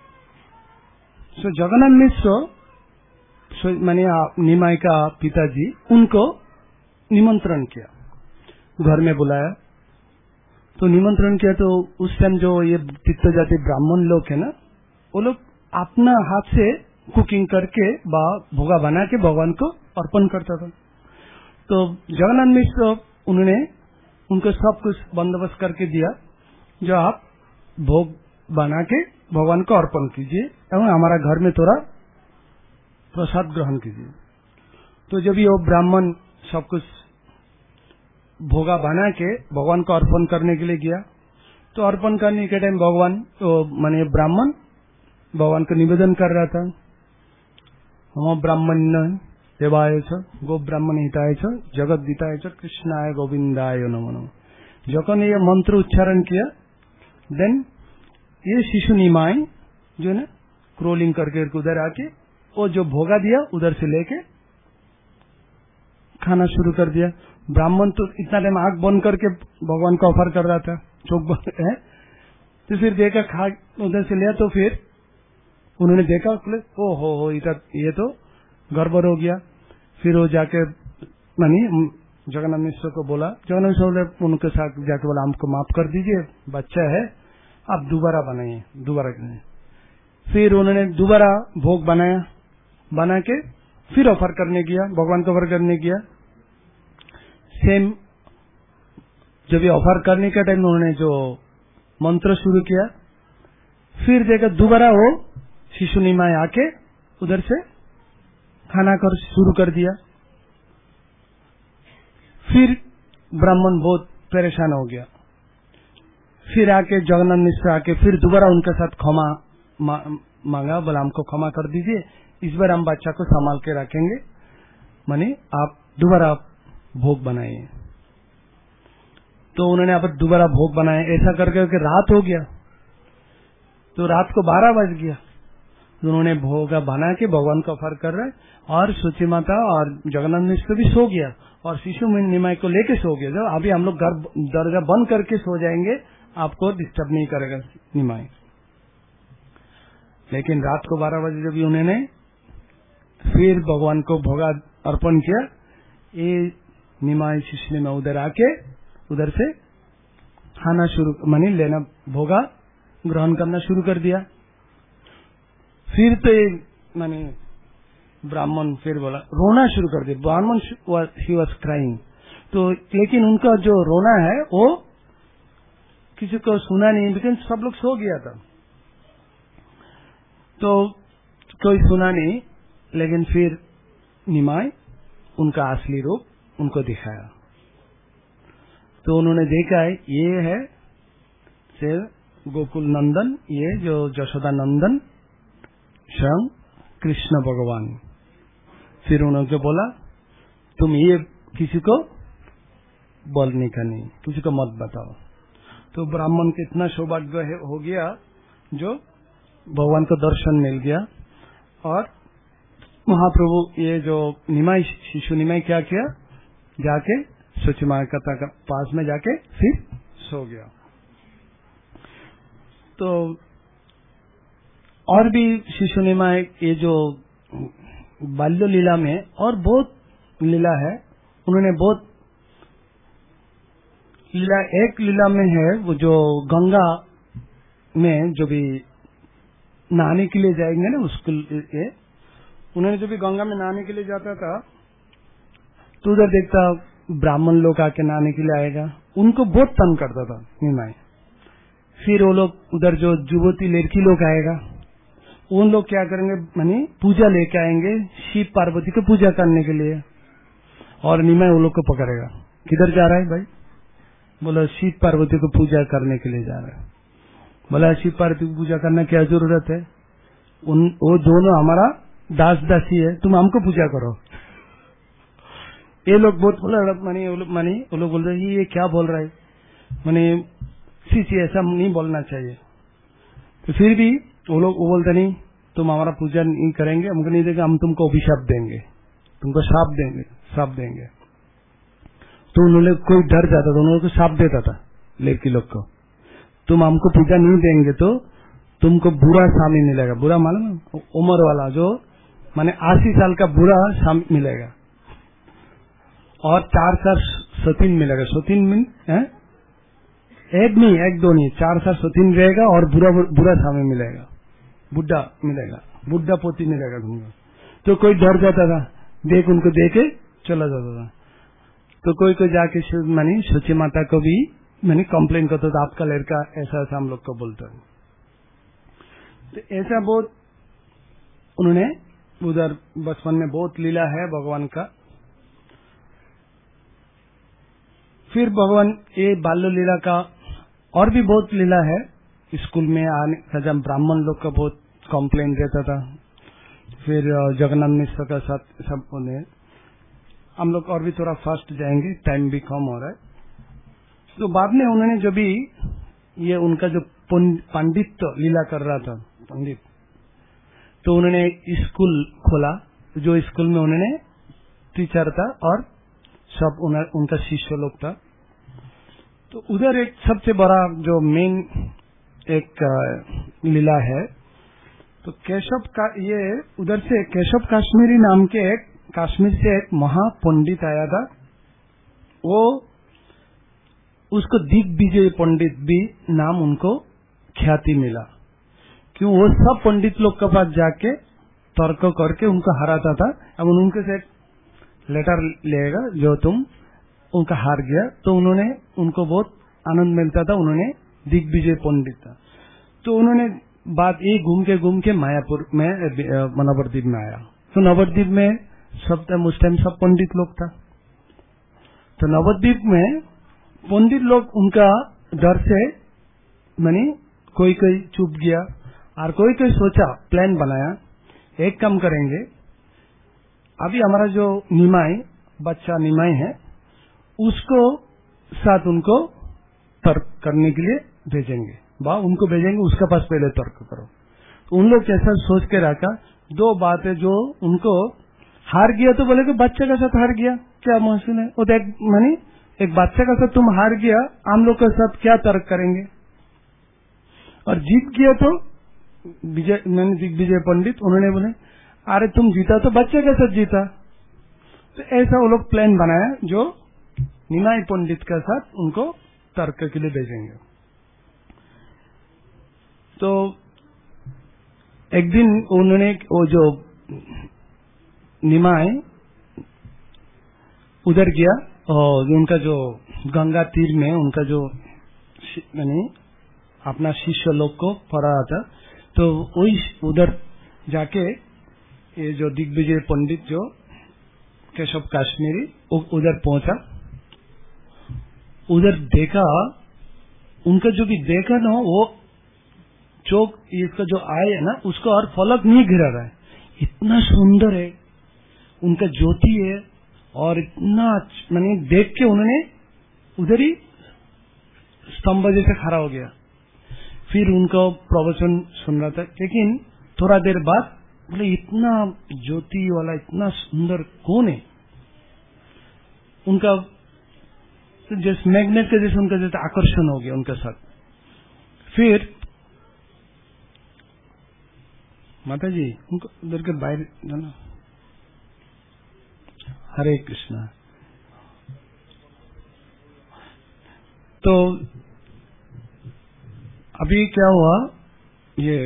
जगन्नाथ मिश्र मानिए निमाई का पिताजी, उनको निमंत्रण किया, घर में बुलाया। तो निमंत्रण किया तो उस टाइम जो ये तीर्थयात्री ब्राह्मण लोग है ना, वो लोग अपना हाथ से कुकिंग करके भोगा बना के भगवान को अर्पण करता था। तो जगन्नाथ मिश्र उन्होंने उनको सब कुछ बंदोबस्त करके दिया, जो आप भोग बना के भगवान को अर्पण कीजिए एवं हमारा घर में थोड़ा प्रसाद ग्रहण कीजिए। तो जब ये ब्राह्मण सब कुछ भोगा बना के भगवान को अर्पण करने के लिए गया, तो अर्पण करने के टाइम भगवान तो माने ब्राह्मण भगवान को निवेदन कर रहा था, हम ब्राह्मण देवाय च गो ब्राह्मण हिताय च जगत दिताय च कृष्णाय गोविंदाय नमो नमः। जखन ये मंत्र उच्चारण किया, देन ये शिशु निमाय जो है क्रोलिंग करके उधर आके वो जो भोगा दिया उधर से लेके खाना शुरू कर दिया। ब्राह्मण तो इतना टाइम आंख बंद करके भगवान को ऑफर कर रहा था, चौक बंद है। तो फिर देखा खा उधर से लिया, तो फिर उन्होंने देखा, ओ हो इधर ये तो गड़बड़ हो गया। फिर वो जाके मानी जगन्नाथ मिश्र को बोला, जगन्नाथ मिश्र बोले उनके साथ जाके बोला हमको माफ कर दीजिए, बच्चा है, आप दोबारा बनाइए, दोबारा करें। फिर उन्होंने दोबारा भोग बनाया, बना के फिर ऑफर करने गया, भगवान को ऑफर करने गया। सेम जब ये ऑफर करने के टाइम उन्होंने जो मंत्र शुरू किया, फिर देखा दोबारा वो शिशु निमाय आके उधर से खाना कर शुरू कर दिया। फिर ब्राह्मण बहुत परेशान हो गया। फिर आके जगन्नाथ मिश्र आके फिर दोबारा उनके साथ क्षमा मांगा, बोला हमको क्षमा कर दीजिए, इस बार हम बच्चा को संभाल के रखेंगे, माने आप दोबारा भोग बनाइए। तो उन्होंने अब दोबारा भोग बनाया। ऐसा करके रात हो गया, तो रात को 12 बज गया। उन्होंने भोग बना के भगवान को ऑफर कर रहे, और सूची माता और जगन्नाथ मिश्र भी सो गया, और शिशु निमाय को लेके सो गया। जो अभी हम लोग घर दरवाजा बंद करके सो जाएंगे, आपको डिस्टर्ब नहीं करेगा निमाय। लेकिन रात को 12 बजे जब उन्होंने फिर भगवान को भोगा अर्पण किया, ये निमाय शिशु निमाय उधर आके उधर से खाना शुरू मानी लेना, भोगा ग्रहण करना शुरू कर दिया। फिर तो मानी ब्राह्मण फिर बोला, रोना शुरू कर दिया। ब्राह्मण ही वॉज क्राइंग। तो लेकिन उनका जो रोना है वो किसी को सुना नहीं, लेकिन सब लोग सो गया था, तो कोई सुना नहीं। लेकिन फिर निमाय उनका असली रूप उनको दिखाया, तो उन्होंने देखा है ये है से गोकुल नंदन, ये जो यशोदा नंदन स्वयं कृष्ण भगवान। फिर उन्होंने बोला तुम ये किसी को बोलने का नहीं, किसी को मत बताओ। तो ब्राह्मण को इतना सौभाग्य हो गया जो भगवान को दर्शन मिल गया। और महाप्रभु ये जो निमाय शिशु निमाय क्या किया, जाके सूची माता का पास में जाके फिर सो गया। तो और भी शिशु निमाय ये जो बाल्य लीला में और बहुत लीला है, उन्होंने बहुत लीला, एक लीला में है वो जो गंगा में जो भी नहाने के लिए जाएंगे ना, उसको उन्होंने जो भी गंगा में नहाने के लिए जाता था, तो उधर देखता ब्राह्मण लोग आके नहाने के लिए आएगा, उनको बहुत तंग करता था निमाय। फिर वो लोग उधर जो युवती लड़की लोग आएगा, उन लोग क्या करेंगे, मानी पूजा लेके आएंगे शिव पार्वती को पूजा करने के लिए, और निमाय वो लोग को पकड़ेगा, किधर जा रहा है भाई? बोला शिव पार्वती को पूजा करने के लिए जा रहा है। बोला शिव पार्वती को पूजा करना क्या जरूरत है, वो दोनों हमारा दास दासी है, तुम हमको पूजा करो। ये लोग बहुत बोला, वो लोग बोल रहे ये क्या बोल रहा है, माने सी ऐसा नहीं बोलना चाहिए। तो फिर भी वो लोग वो बोलते नहीं, तुम हमारा पूजा नहीं करेंगे, हमको नहीं देंगे, हम तुमको अभिशाप देंगे, तुमको श्राप देंगे। तो उन्होंने कोई डर जाता था, उन्होंने श्राप देता था लड़की लोग को, तुम हमको पूजा नहीं देंगे तो तुमको बुरा स्वामी मिलेगा। बुरा मालूम, उम्र वाला जो माने 80 साल का बुरा स्वामी मिलेगा, और 4 साल सतीन मिलेगा। सतीन मीन एक नहीं, एक दो नहीं, 4 साल सतीन रहेगा, और बुरा स्वामी मिलेगा, बुढ़ा मिलेगा, बुढ़ा पोती मिलेगा तुमको। तो कोई डर जाता था, उनको देके चला जाता था। तो कोई जाके मानी सूची माता को भी मैंने कंप्लेन करता था, आपका लड़का ऐसा ऐसा हम लोग को बोलता है। तो ऐसा बहुत उन्होंने उधर बचपन में बहुत लीला है भगवान का। फिर भगवान ये बाल्य लीला का और भी बहुत लीला है। स्कूल में आने का जब ब्राह्मण लोग का बहुत कॉम्प्लेन रहता था, फिर जगन्नाथ मिश्र का साथ सब उन्हें हम लोग और भी थोड़ा फास्ट जाएंगे, टाइम भी कम हो रहा है। तो बाद में उन्होंने जब भी ये उनका जो पंडित लीला कर रहा था पंडित, तो उन्होंने स्कूल खोला, जो स्कूल में उन्होंने टीचर था और सब उनका शिष्य लोग था। तो उधर एक सबसे बड़ा जो मेन एक लीला है, तो केशव का ये उधर से केशव काश्मीरी नाम के एक कश्मीर से एक महापंडित आया था। वो उसको दिग्विजय पंडित भी नाम उनको ख्याति मिला, क्यों वो सब पंडित लोग के पास जाके तर्क करके उनको हराता था। अब उनके से लेटर लेगा जो तुम उनका हार गया, तो उन्होंने उनको बहुत आनंद मिलता था, उन्होंने दिग्विजय पंडित था। तो उन्होंने बात ये घूम के मायापुर में नवद्वीप में आया। तो नवद्वीप में सब उस टाइम सब पंडित लोग था। तो नवद्वीप में पंडित लोग उनका डर से मानी कोई कोई चुप गया और कोई कोई सोचा, प्लान बनाया, एक काम करेंगे, अभी हमारा जो निमाई बच्चा निमाई है उसको साथ उनको तर्क करने के लिए भेजेंगे, उनको भेजेंगे, उसके पास पहले तर्क करो। तो उन लोग कैसा सोच के रखा, दो बातें जो उनको हार गया तो बोले कि बच्चे के साथ हार गया क्या महसूस है, वो देख मानी एक बच्चे के साथ तुम हार गया, हम लोग के साथ क्या तर्क करेंगे। और जीत गया तो दिग्विजय पंडित उन्होंने बोले अरे तुम जीता तो बच्चे के साथ जीता। तो ऐसा वो लोग प्लान बनाया जो निमाई पंडित के साथ उनको तर्क के लिए भेजेंगे। तो एक दिन उन्होंने वो जो निमाई उधर गया और उनका जो गंगा तीर में उनका जो यानी अपना शिष्य लोग को पढ़ा था, तो वही उधर जाके ये जो दिग्विजय पंडित जो केशव काश्मीरी उधर पहुंचा, उधर देखा, उनका जो भी देखा ना वो चौक इसका जो आय है ना उसको और फलक नहीं गिरा रहा है, इतना सुंदर है उनका ज्योति है और इतना माने देख के उन्होंने उधर ही स्तंभ जैसे खड़ा हो गया। फिर उनका प्रवचन सुन रहा था, लेकिन थोड़ा देर बाद बोले इतना ज्योति वाला इतना सुंदर कौन है। उनका जैसे मैग्नेट के जैसे उनका जैसे आकर्षण हो गया उनके साथ। फिर माता जी उनको उधर के बाहर जाना। हरे कृष्णा। तो अभी क्या हुआ, ये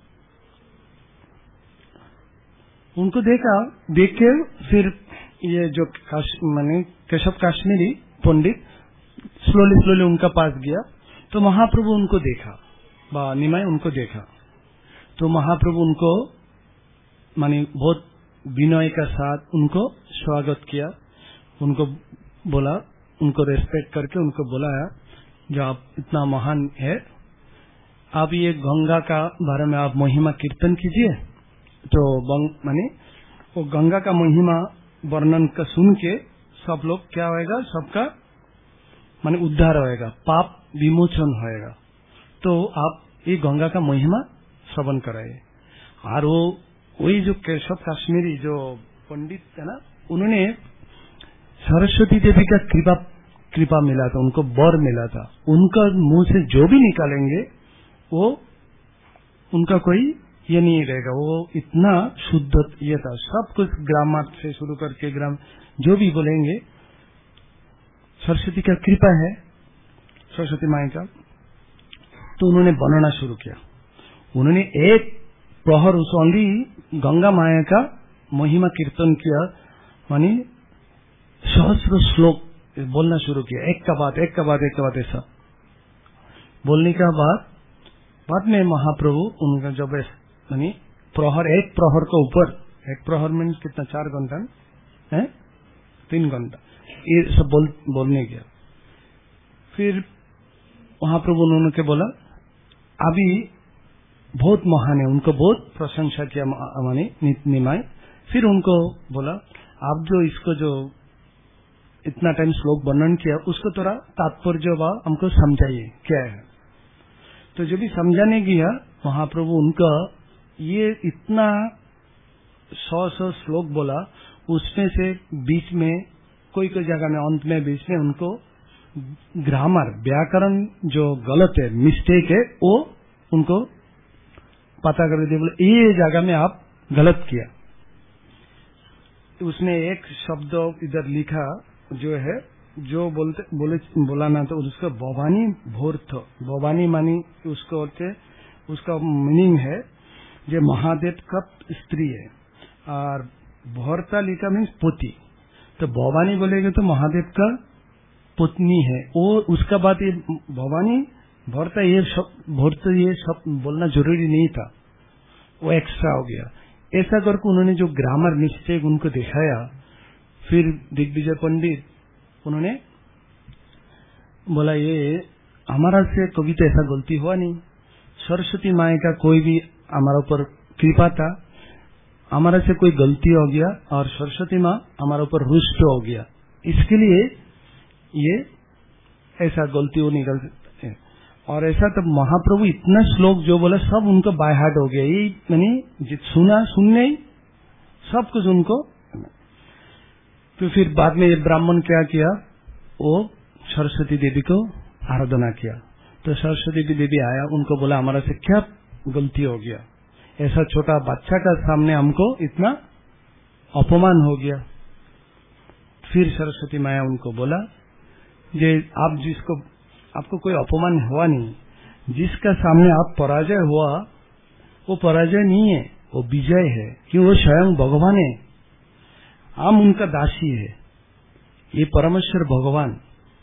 उनको देखा, देख के फिर ये जो माने केशव काश्मीरी पंडित स्लोली उनका पास गया। तो महाप्रभु उनको देखा, निमाई उनको देखा। तो महाप्रभु उनको माने बहुत विनय के साथ उनको स्वागत किया, उनको बोला, उनको रेस्पेक्ट करके उनको बुलाया, जो आप इतना महान है, आप ये गंगा का बारे में आप महिमा कीर्तन कीजिए। तो माने वो गंगा का महिमा वर्णन का सुन के सब लोग क्या होएगा, सबका माने उद्धार होएगा, पाप विमोचन होएगा। तो आप ये गंगा का महिमा श्रवण कराइए। और वो वही जो केशव काश्मीरी जो पंडित है ना, उन्होंने सरस्वती देवी का कृपा मिला था, उनको बर मिला था। उनका मुंह से जो भी निकालेंगे वो उनका कोई ये नहीं रहेगा, वो इतना शुद्ध ये था। सब कुछ ग्रामर से शुरू करके ग्राम जो भी बोलेंगे सरस्वती का कृपा है, सरस्वती माई का। तो उन्होंने बनाना शुरू किया। उन्होंने एक प्रहर उस ओनली गंगा माया का महिमा कीर्तन किया, मानी सहस्र श्लोक बोलना शुरू किया, एक का बाद ऐसा बोलने का बाद में महाप्रभु उनका जब यानी प्रहर, एक प्रहर के ऊपर, एक प्रहर मीन्स कितना 4 घंटा है, 3 घंटा ये सब बोलने गया। फिर महाप्रभु उन्होंने के बोला अभी बहुत महान है, उनको बहुत प्रशंसा किया माने निमाय। फिर उनको बोला आप जो इसको जो इतना टाइम श्लोक वर्णन किया उसको थोड़ा तात्पर्य हमको समझाइए क्या है। तो जब भी समझाने गया महाप्रभु उनका ये इतना 100 श्लोक बोला, उसमें से बीच में कोई जगह में अंत में बीच में उनको ग्रामर व्याकरण जो गलत है मिस्टेक है वो उनको पता कर दिया, बोले ये जगह में आप गलत किया। उसने एक शब्द इधर लिखा जो है जो बोला ना तो उसका भवानी भोर्थ, भवानी मानी उसको उसका मीनिंग है जो महादेव का स्त्री है और भोरता लिखा मीन्स पोती। तो भवानी बोलेगे तो महादेव का पत्नी है वो, उसका बात ये भवानी भोरता ये सब बोलना जरूरी नहीं था, वो एक्स्ट्रा हो गया। ऐसा करके उन्होंने जो ग्रामर मिस्टेक उनको दिखाया, फिर दिग्विजय पंडित उन्होंने बोला ये हमारा से कभी तो ऐसा गलती हुआ नहीं, सरस्वती माँ का कोई भी हमारा ऊपर कृपा था, हमारा से कोई गलती हो गया और सरस्वती माँ हमारा ऊपर रुष्ट हो गया, इसके लिए ये ऐसा गलती वो निकल सकते हैं। और ऐसा तब महाप्रभु इतना श्लोक जो बोला सब उनको बाय हार्ट हो गया, ये यानी सुनने सब कुछ उनको। तो फिर बाद में ये ब्राह्मण क्या किया, वो सरस्वती देवी को आराधना किया। तो सरस्वती देवी आया, उनको बोला हमारा से क्या गलती हो गया, ऐसा छोटा बच्चा का सामने हमको इतना अपमान हो गया। फिर सरस्वती माया उनको बोला जे आप जिसको आपको कोई अपमान हुआ नहीं, जिसका सामने आप पराजय हुआ वो पराजय नहीं है, वो विजय है, क्यों वो स्वयं भगवान है, हम उनका दासी है, ये परमेश्वर भगवान।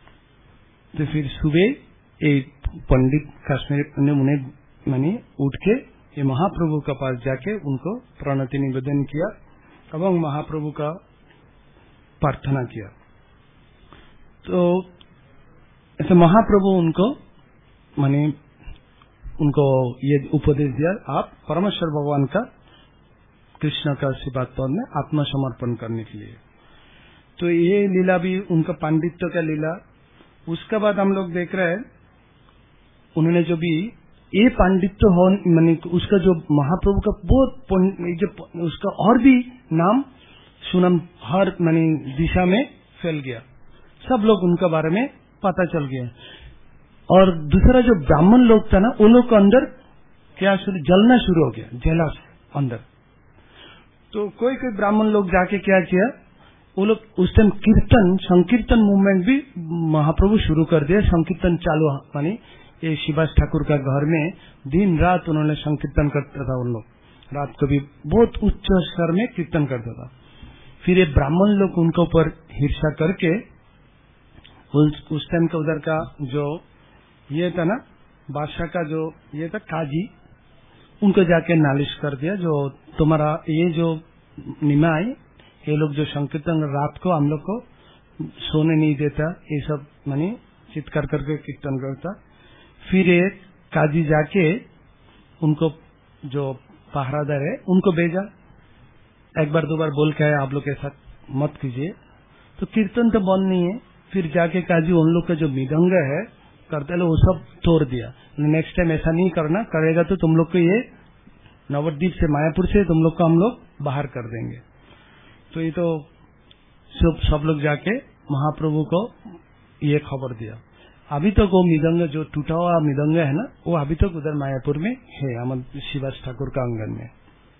तो फिर सुबह एक पंडित कश्मीर ने उन्हें मानी उठ के ये महाप्रभु का पास जाके उनको प्रणति निवेदन किया एवं महाप्रभु का प्रार्थना किया। तो ऐसे महाप्रभु उनको माने उनको ये उपदेश दिया आप परमेश्वर भगवान का कृष्ण का आशीर्वाद पद में आत्मसमर्पण करने के लिए। तो ये लीला भी उनका पांडित्य का लीला। उसके बाद हम लोग देख रहे हैं उन्होंने जो भी ये पांडित्य हो मानी उसका जो महाप्रभु का बहुत जो उसका और भी नाम सुनाम हर मानी दिशा में फैल गया, सब लोग उनके बारे में पता चल गया। और दूसरा जो ब्राह्मण लोग था ना उन लोग के अंदर क्या जलना शुरू हो गया, जला अंदर। तो कोई कोई ब्राह्मण लोग जाके क्या किया, वो लोग उस टाइम कीर्तन संकीर्तन मूवमेंट भी महाप्रभु शुरू कर दिया। संकीर्तन चालू मानी ये शिवास ठाकुर का घर में दिन रात उन्होंने संकीर्तन करता था, उन लोग रात को भी बहुत उच्च स्तर में कीर्तन करता था। फिर ये ब्राह्मण लोग उनके ऊपर हिर्षा करके उस टाइम का उधर का जो ये था ना बादशाह का जो ये था काजी, उनको जाके नालिश कर दिया जो तुम्हारा ये जो निमाय ये लोग जो संकीर्तन रात को हम लोग को सोने नहीं देता, ये सब मानी चित्कार करके कीर्तन करता। फिर एक काजी जाके उनको जो पहरादार है उनको भेजा, एक बार दो बार बोल के आप लोग ऐसा मत कीजिए। तो कीर्तन तो बंद नहीं है। फिर जाके काजी उन लोग का जो मृदंग है करते लोग वो सब तोड़ दिया, नेक्स्ट टाइम ऐसा नहीं करना, करेगा तो तुम लोग को ये नवद्वीप से मायापुर से तुम लोग को हम लोग बाहर कर देंगे। तो ये तो सब लोग जाके महाप्रभु को ये खबर दिया। अभी तक वो मृदंग जो टूटा हुआ मृदंग है ना वो अभी तक उधर मायापुर में है, हमारे शिवास ठाकुर का आंगन में।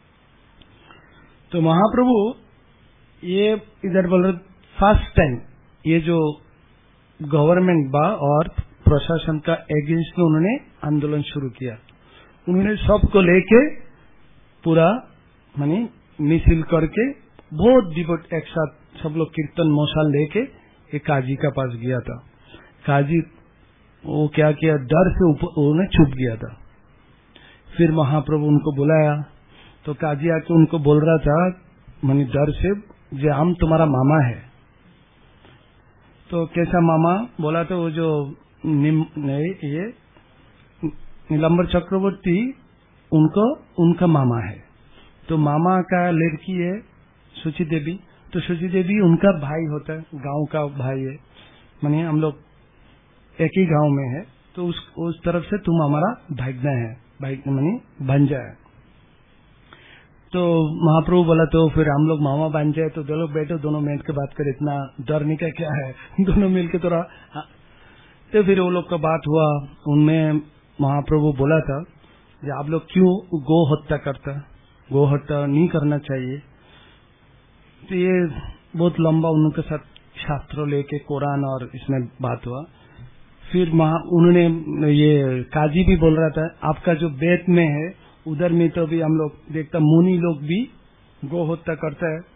तो महाप्रभु ये इधर बोल रहे फर्स्ट टाइम ये जो गवर्नमेंट बा और प्रशासन का एगेंस्ट में उन्होंने आंदोलन शुरू किया। उन्होंने सबको लेके पूरा मानी मिसिल करके बहुत डिवोट एक साथ सब लोग कीर्तन मौसाल लेके एक काजी का पास गया था। काजी वो क्या किया, डर से उन्हें छुप गया था। फिर महाप्रभु उनको बुलाया तो काजी आके उनको बोल रहा था मानी डर से जो हम तुम्हारा मामा है। तो कैसा मामा बोला, तो वो जो ये नीलांबर चक्रवर्ती उनका मामा है। तो मामा का लड़की है शुचि देवी, तो शुचि देवी उनका भाई होता है, गांव का भाई है, माने हम लोग एक ही गांव में है, तो उस तरफ से तुम हमारा भागना है, भागना मानी भांजा है। तो महाप्रभु बोला तो फिर हम लोग मामा भांजा है, तो दो लोग बैठो, दोनों मिल के बात करे, इतना डरने का क्या है, दोनों मिल के थोड़ा। तो फिर वो लोग का बात हुआ, उनमें महाप्रभु बोला था कि आप लोग क्यों गो हत्या करता, गो हत्या नहीं करना चाहिए। तो ये बहुत लंबा उनके साथ शास्त्रों लेके कुरान और इसमें बात हुआ। फिर उन्होंने ये काजी भी बोल रहा था आपका जो वेद में है उधर में तो भी हम लोग देखता मुनि लोग भी गो हत्या करता है।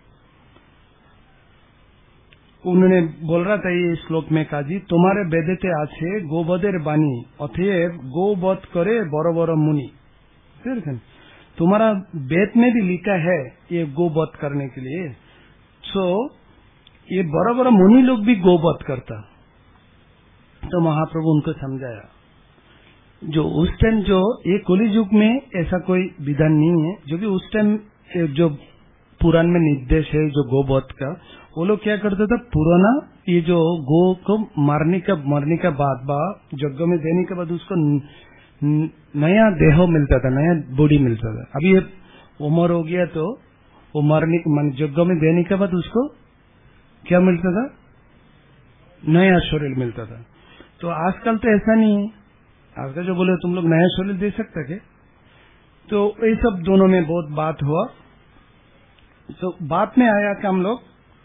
उन्होंने बोल रहा था ये श्लोक में काजी तुम्हारे वेदेते आछे गोबधेर बानी अतएव गोबध करे बड़ो बड़ो मुनि। तुम्हारा वेद में भी लिखा है ये गोबध करने के लिए, सो ये बड़ा बड़ा मुनि लोग भी गोवध करता। तो महाप्रभु उनको समझाया जो उस टाइम जो ये कली युग में ऐसा कोई विधान नहीं है, जो कि उस टाइम जो पुराण में निर्देश है जो गोवध का, वो लोग क्या करते थे पुराना ये जो गो को मरने का बाद यज्ञ में देने के बाद उसको नया देह मिलता था, नया बॉडी मिलता था। अभी ये उम्र हो गया तो वो मरने यज्ञ में देने के बाद उसको क्या मिलता था, नया शरीर मिलता था। तो आजकल तो ऐसा नहीं है, आजकल जो बोले तुम लोग नया शरीर दे सकते थे। तो ये सब दोनों में बहुत बात हुआ। तो बात में आया कि हम लोग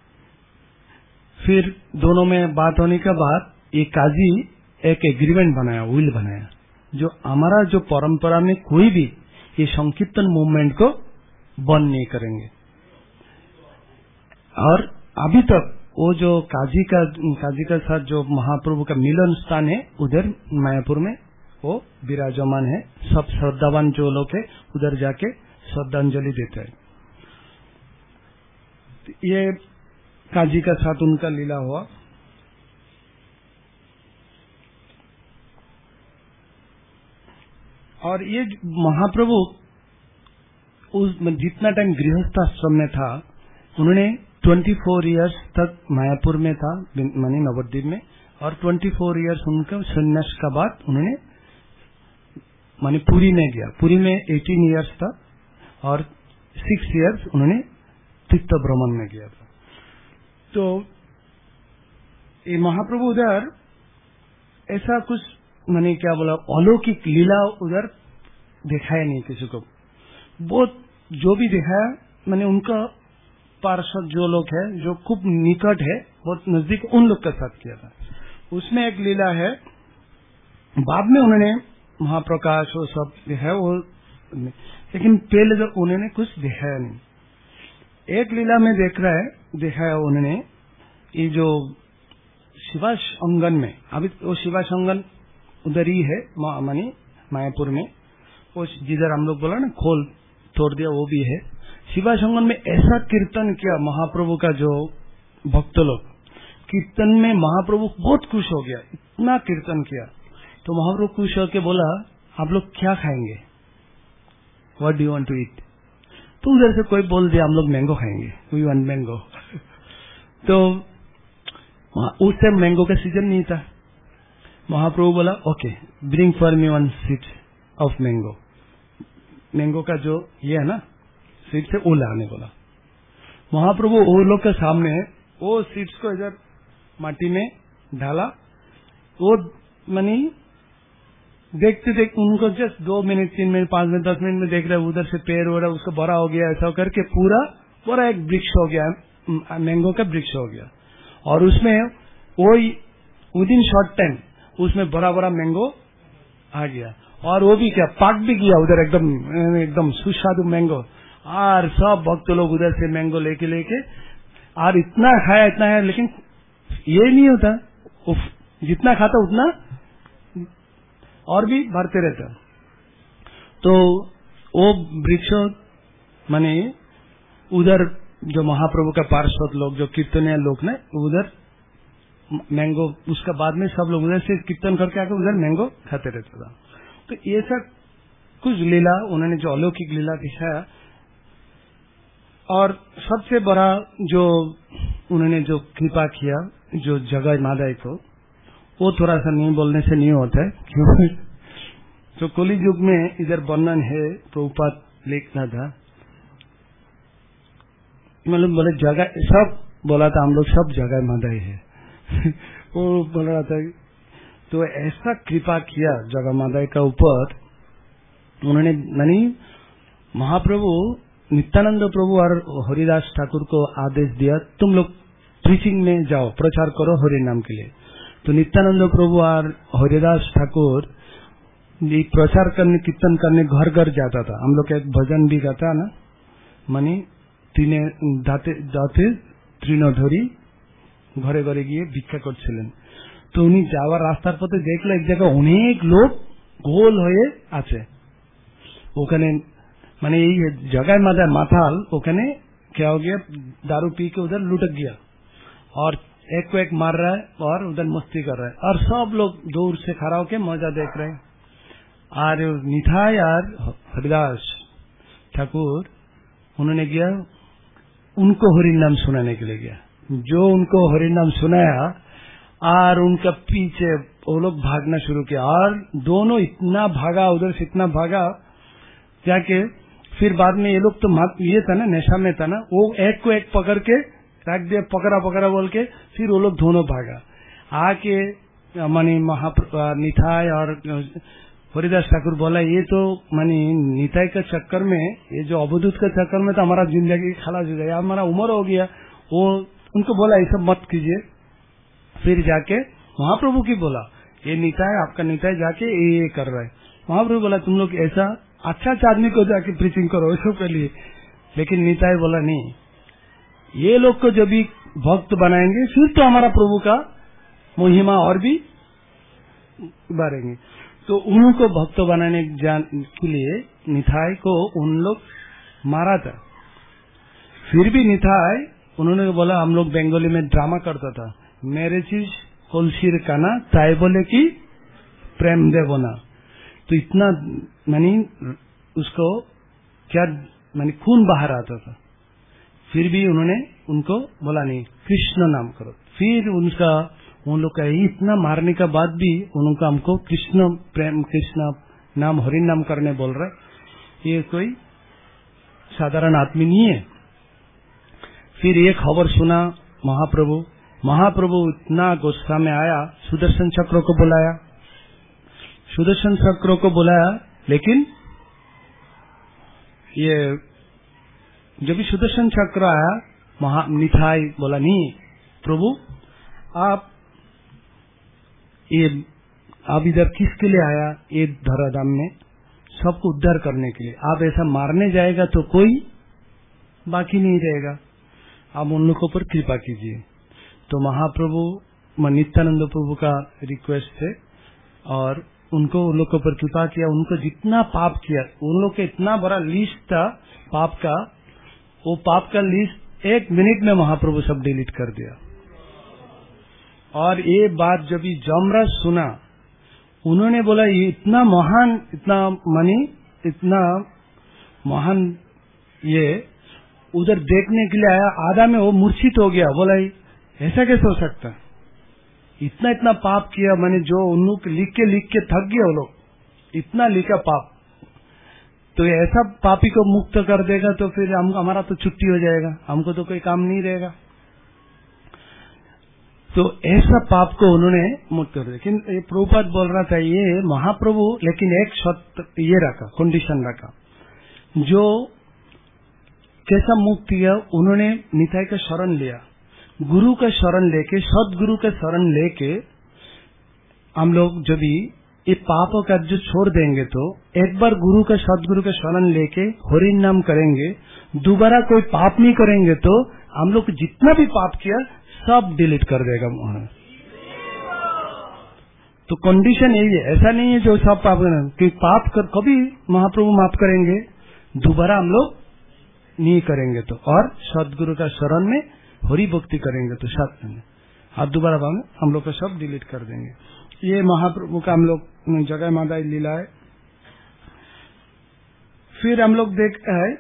फिर दोनों में बात होने के बाद ये काजी एक एग्रीमेंट बनाया, विल बनाया, जो हमारा जो परंपरा में कोई भी ये संकीर्तन मूवमेंट को बंद नहीं करेंगे। और अभी तक वो जो काजी का साथ जो महाप्रभु का मिलन स्थान है उधर मायापुर में वो विराजमान है। सब श्रद्धावान जो लोग है उधर जाके श्रद्धांजलि देते हैं। ये काजी का साथ उनका लीला हुआ। और ये महाप्रभु उस जितना टाइम गृहस्थ आश्रम में था उन्होंने 24 इयर्स तक मायापुर में था, मानी नवद्वीप में, और 24 इयर्स उनका संन्यास का बाद उन्होंने मानी पुरी में गया। पुरी में 18 इयर्स था और 6 इयर्स उन्होंने तीर्थ भ्रमण में गया था। तो ये महाप्रभु उधर ऐसा कुछ मैंने क्या बोला अलौकिक लीला उधर दिखाया नहीं किसी को। बहुत जो भी दिखाया मैंने उनका पार्षद जो लोग है जो खूब निकट है बहुत नजदीक उन लोग के साथ किया था। उसमें एक लीला है, बाद में उन्होंने महाप्रकाश वो सब है वो, लेकिन पहले जब उन्होंने कुछ दिखाया नहीं। एक लीला में दिखाया उन्होंने ये जो शिवाश अंगन में, अभी वो शिवाश अंगन उधर ही है मानी मायापुर में, वो जिधर हम लोग बोला ना खोल तोड़ दिया वो भी है। शिवाश अंगन में ऐसा कीर्तन किया महाप्रभु का जो भक्त लोग, कीर्तन में महाप्रभु बहुत खुश हो गया, इतना कीर्तन किया। तो महाप्रभु खुश होकर बोला आप लोग क्या खाएंगे, what do you want to eat. तो उधर से कोई बोल दिया हम लोग मैंगो खाएंगे, वी वांट मैंगो। तो उस टाइम मैंगो का सीजन नहीं था। महाप्रभु बोला okay bring for me 1 seed of mango. Mango का जो ये है ना सीड से वो लाने बोला। महाप्रभु वो लोग के सामने वो सीड्स को इधर माटी में डाला। वो मानी देखते उनको just 2 minute 3 minute 5 minute 10 minute में देख रहे उधर से पेड़ हो रहा उसका बड़ा हो गया, ऐसा करके पूरा एक वृक्ष हो गया, मैंगो का वृक्ष हो गया। और उसमें वो विद इन शॉर्ट टाइम उसमें बड़ा मैंगो आ गया। और वो भी क्या पाक भी गया उधर एकदम सुस्वादु मैंगो। और सब भक्त लोग उधर से मैंगो लेके और इतना है, लेकिन ये नहीं होता जितना खाता उतना और भी बढ़ते रहता। तो वो वृक्ष माने उधर जो महाप्रभु का पार्षद लोग जो कीर्तनिया लोग ने उधर मैंगो, उसका बाद में सब लोग उधर से कीर्तन करके आकर उधर मैंगो खाते रहता था। तो ये सब कुछ लीला उन्होंने जो अलौकिक लीला दिखाया, और सबसे बड़ा जो उन्होंने जो कृपा किया जो जगह मादाई को, वो थोड़ा सा नहीं बोलने से नहीं होता है, क्योंकि जो कली युग में इधर वर्णन है, प्रभुपाद लिखना था, मतलब बोले जगह सब बोला था, हम लोग सब जगह मादाई है वो बोल रहा था। तो ऐसा कृपा किया जगह मादाई का ऊपर उन्होंने, मानी महाप्रभु नित्यानंद प्रभु और हरिदास ठाकुर को आदेश दिया, तुम लोग प्रीचिंग में जाओ, प्रचार करो हरि नाम के लिए। तो नित्यानंद प्रभु और हरिदास ठाकुर प्रचार करने, कीर्तन करने घर घर जाता था। हम लोग एक भजन भी गाता ना, मानी तीने दाते दाते तृण धरी घरे घरे गए भिक्षा करছিলেন। तो उन्हीं যাওয়ার রাস্তার পথে দেখলো এক জায়গায় অনেক লোক গোল হয়ে আছে, ওখানে মানে এই जगह माथाल, ওখানে क्या हो गया, दारू पी के उधर लुटक गया और एक को एक मार रहा है और उधर मस्ती कर रहा है, और सब लोग दूर से खड़ा होके मजा देख रहे हैं। और निथाई और हरिदास ठाकुर उन्होंने गया, उनको हरि नाम सुनाने के लिए गया। जो उनको हरि नाम सुनाया और उनका पीछे वो लोग भागना शुरू किया, और दोनों इतना भागा, उधर से इतना भागा जाके फिर बाद में ये लोग तो ये था ना, नशा में था ना, वो एक को एक पकड़ के रख दिया, पकड़ा पकड़ा बोल के, फिर वो लोग दोनों भागा आके मानी निथाई और हरिदास ठाकुर बोला, ये तो मानी निताई का चक्कर में, ये जो अवधूत का चक्कर में तो हमारा जिंदगी खलास हो गया, हमारा उम्र हो गया। वो उनको बोला ये सब मत कीजिए। फिर जाके महाप्रभु की बोला, ये निताई, आपका निताई जाके ये कर रहा है। महाप्रभु बोला, तुम लोग ऐसा अच्छा आदमी को जाके प्रीचिंग करो इसको के लिए। लेकिन निताई बोला, नहीं, ये लोग को जब भी भक्त बनाएंगे फिर तो हमारा प्रभु का महिमा और भी बढ़ेंगे। तो उनको भक्त बनाने के लिए निथाई को उन लोग मारा था। फिर भी निथाई उन्होंने बोला, हम लोग बंगाली में ड्रामा करता था, मेरे चीज कलसीर काना ताई बोले कि प्रेम दे बोना। तो इतना मानी उसको क्या मानी खून बाहर आता था, फिर भी उन्होंने उनको बोला नहीं, कृष्ण नाम करो। फिर उनका उन लोग का इतना मारने का बाद भी उनका हमको कृष्ण प्रेम, कृष्ण नाम, हरि नाम करने बोल रहा है, ये कोई साधारण आदमी नहीं है। फिर ये खबर सुना महाप्रभु इतना गुस्सा में आया, सुदर्शन चक्र को बुलाया, सुदर्शन चक्र को बुलाया। लेकिन ये जब भी सुदर्शन चक्र आया, निथाई बोला, नहीं प्रभु, आप इधर किसके लिए आया, ये धराधाम में सबको उद्धार करने के लिए। आप ऐसा मारने जाएगा तो कोई बाकी नहीं रहेगा, आप उन लोगों पर कृपा कीजिए। तो महाप्रभु नित्यानंद प्रभु का रिक्वेस्ट है और उनको उन लोगों पर कृपा किया। उनको जितना पाप किया, उन लोग का इतना बड़ा लिस्ट था पाप का, वो पाप का लिस्ट 1 मिनट में महाप्रभु सब डिलीट कर दिया। और ये बात जब जमराज सुना, उन्होंने बोला, ये इतना महान ये उधर देखने के लिए आया, आधा में वो मूर्छित हो गया। बोला, ऐसा कैसे हो सकता, इतना पाप किया, मैंने जो उन लोग लिख के थक गया, वो लोग इतना लिखा पाप, तो ऐसा पापी को मुक्त कर देगा तो फिर हमारा तो छुट्टी हो जाएगा, हमको तो कोई काम नहीं रहेगा। तो ऐसा पाप को उन्होंने मुक्त कर दिया। लेकिन प्रभुपाद बोल रहा था, ये महाप्रभु, लेकिन एक शर्त ये रखा, कंडीशन रखा, जो कैसा मुक्त किया, उन्होंने निताई का शरण लिया, गुरु का शरण लेके, सदगुरु का शरण लेके हम लोग जब ये पाप का जो छोड़ देंगे, तो एक बार गुरु का सदगुरु का शरण लेके हरि नाम करेंगे, दोबारा कोई पाप नहीं करेंगे, तो हम लोग जितना भी पाप किया सब डिलीट कर देगा वहां। तो कंडीशन यही है, ऐसा नहीं है जो सब पाप कि पाप कर कभी महाप्रभु माफ करेंगे, दोबारा हम लोग नहीं करेंगे। तो और सदगुरु का शरण में हरि भक्ति करेंगे तो साथ में अब दोबारा हम लोग का सब डिलीट कर देंगे। ये महाप्रभु का हम लोग जगह मादाई लीला है। फिर हम लोग देखते हैं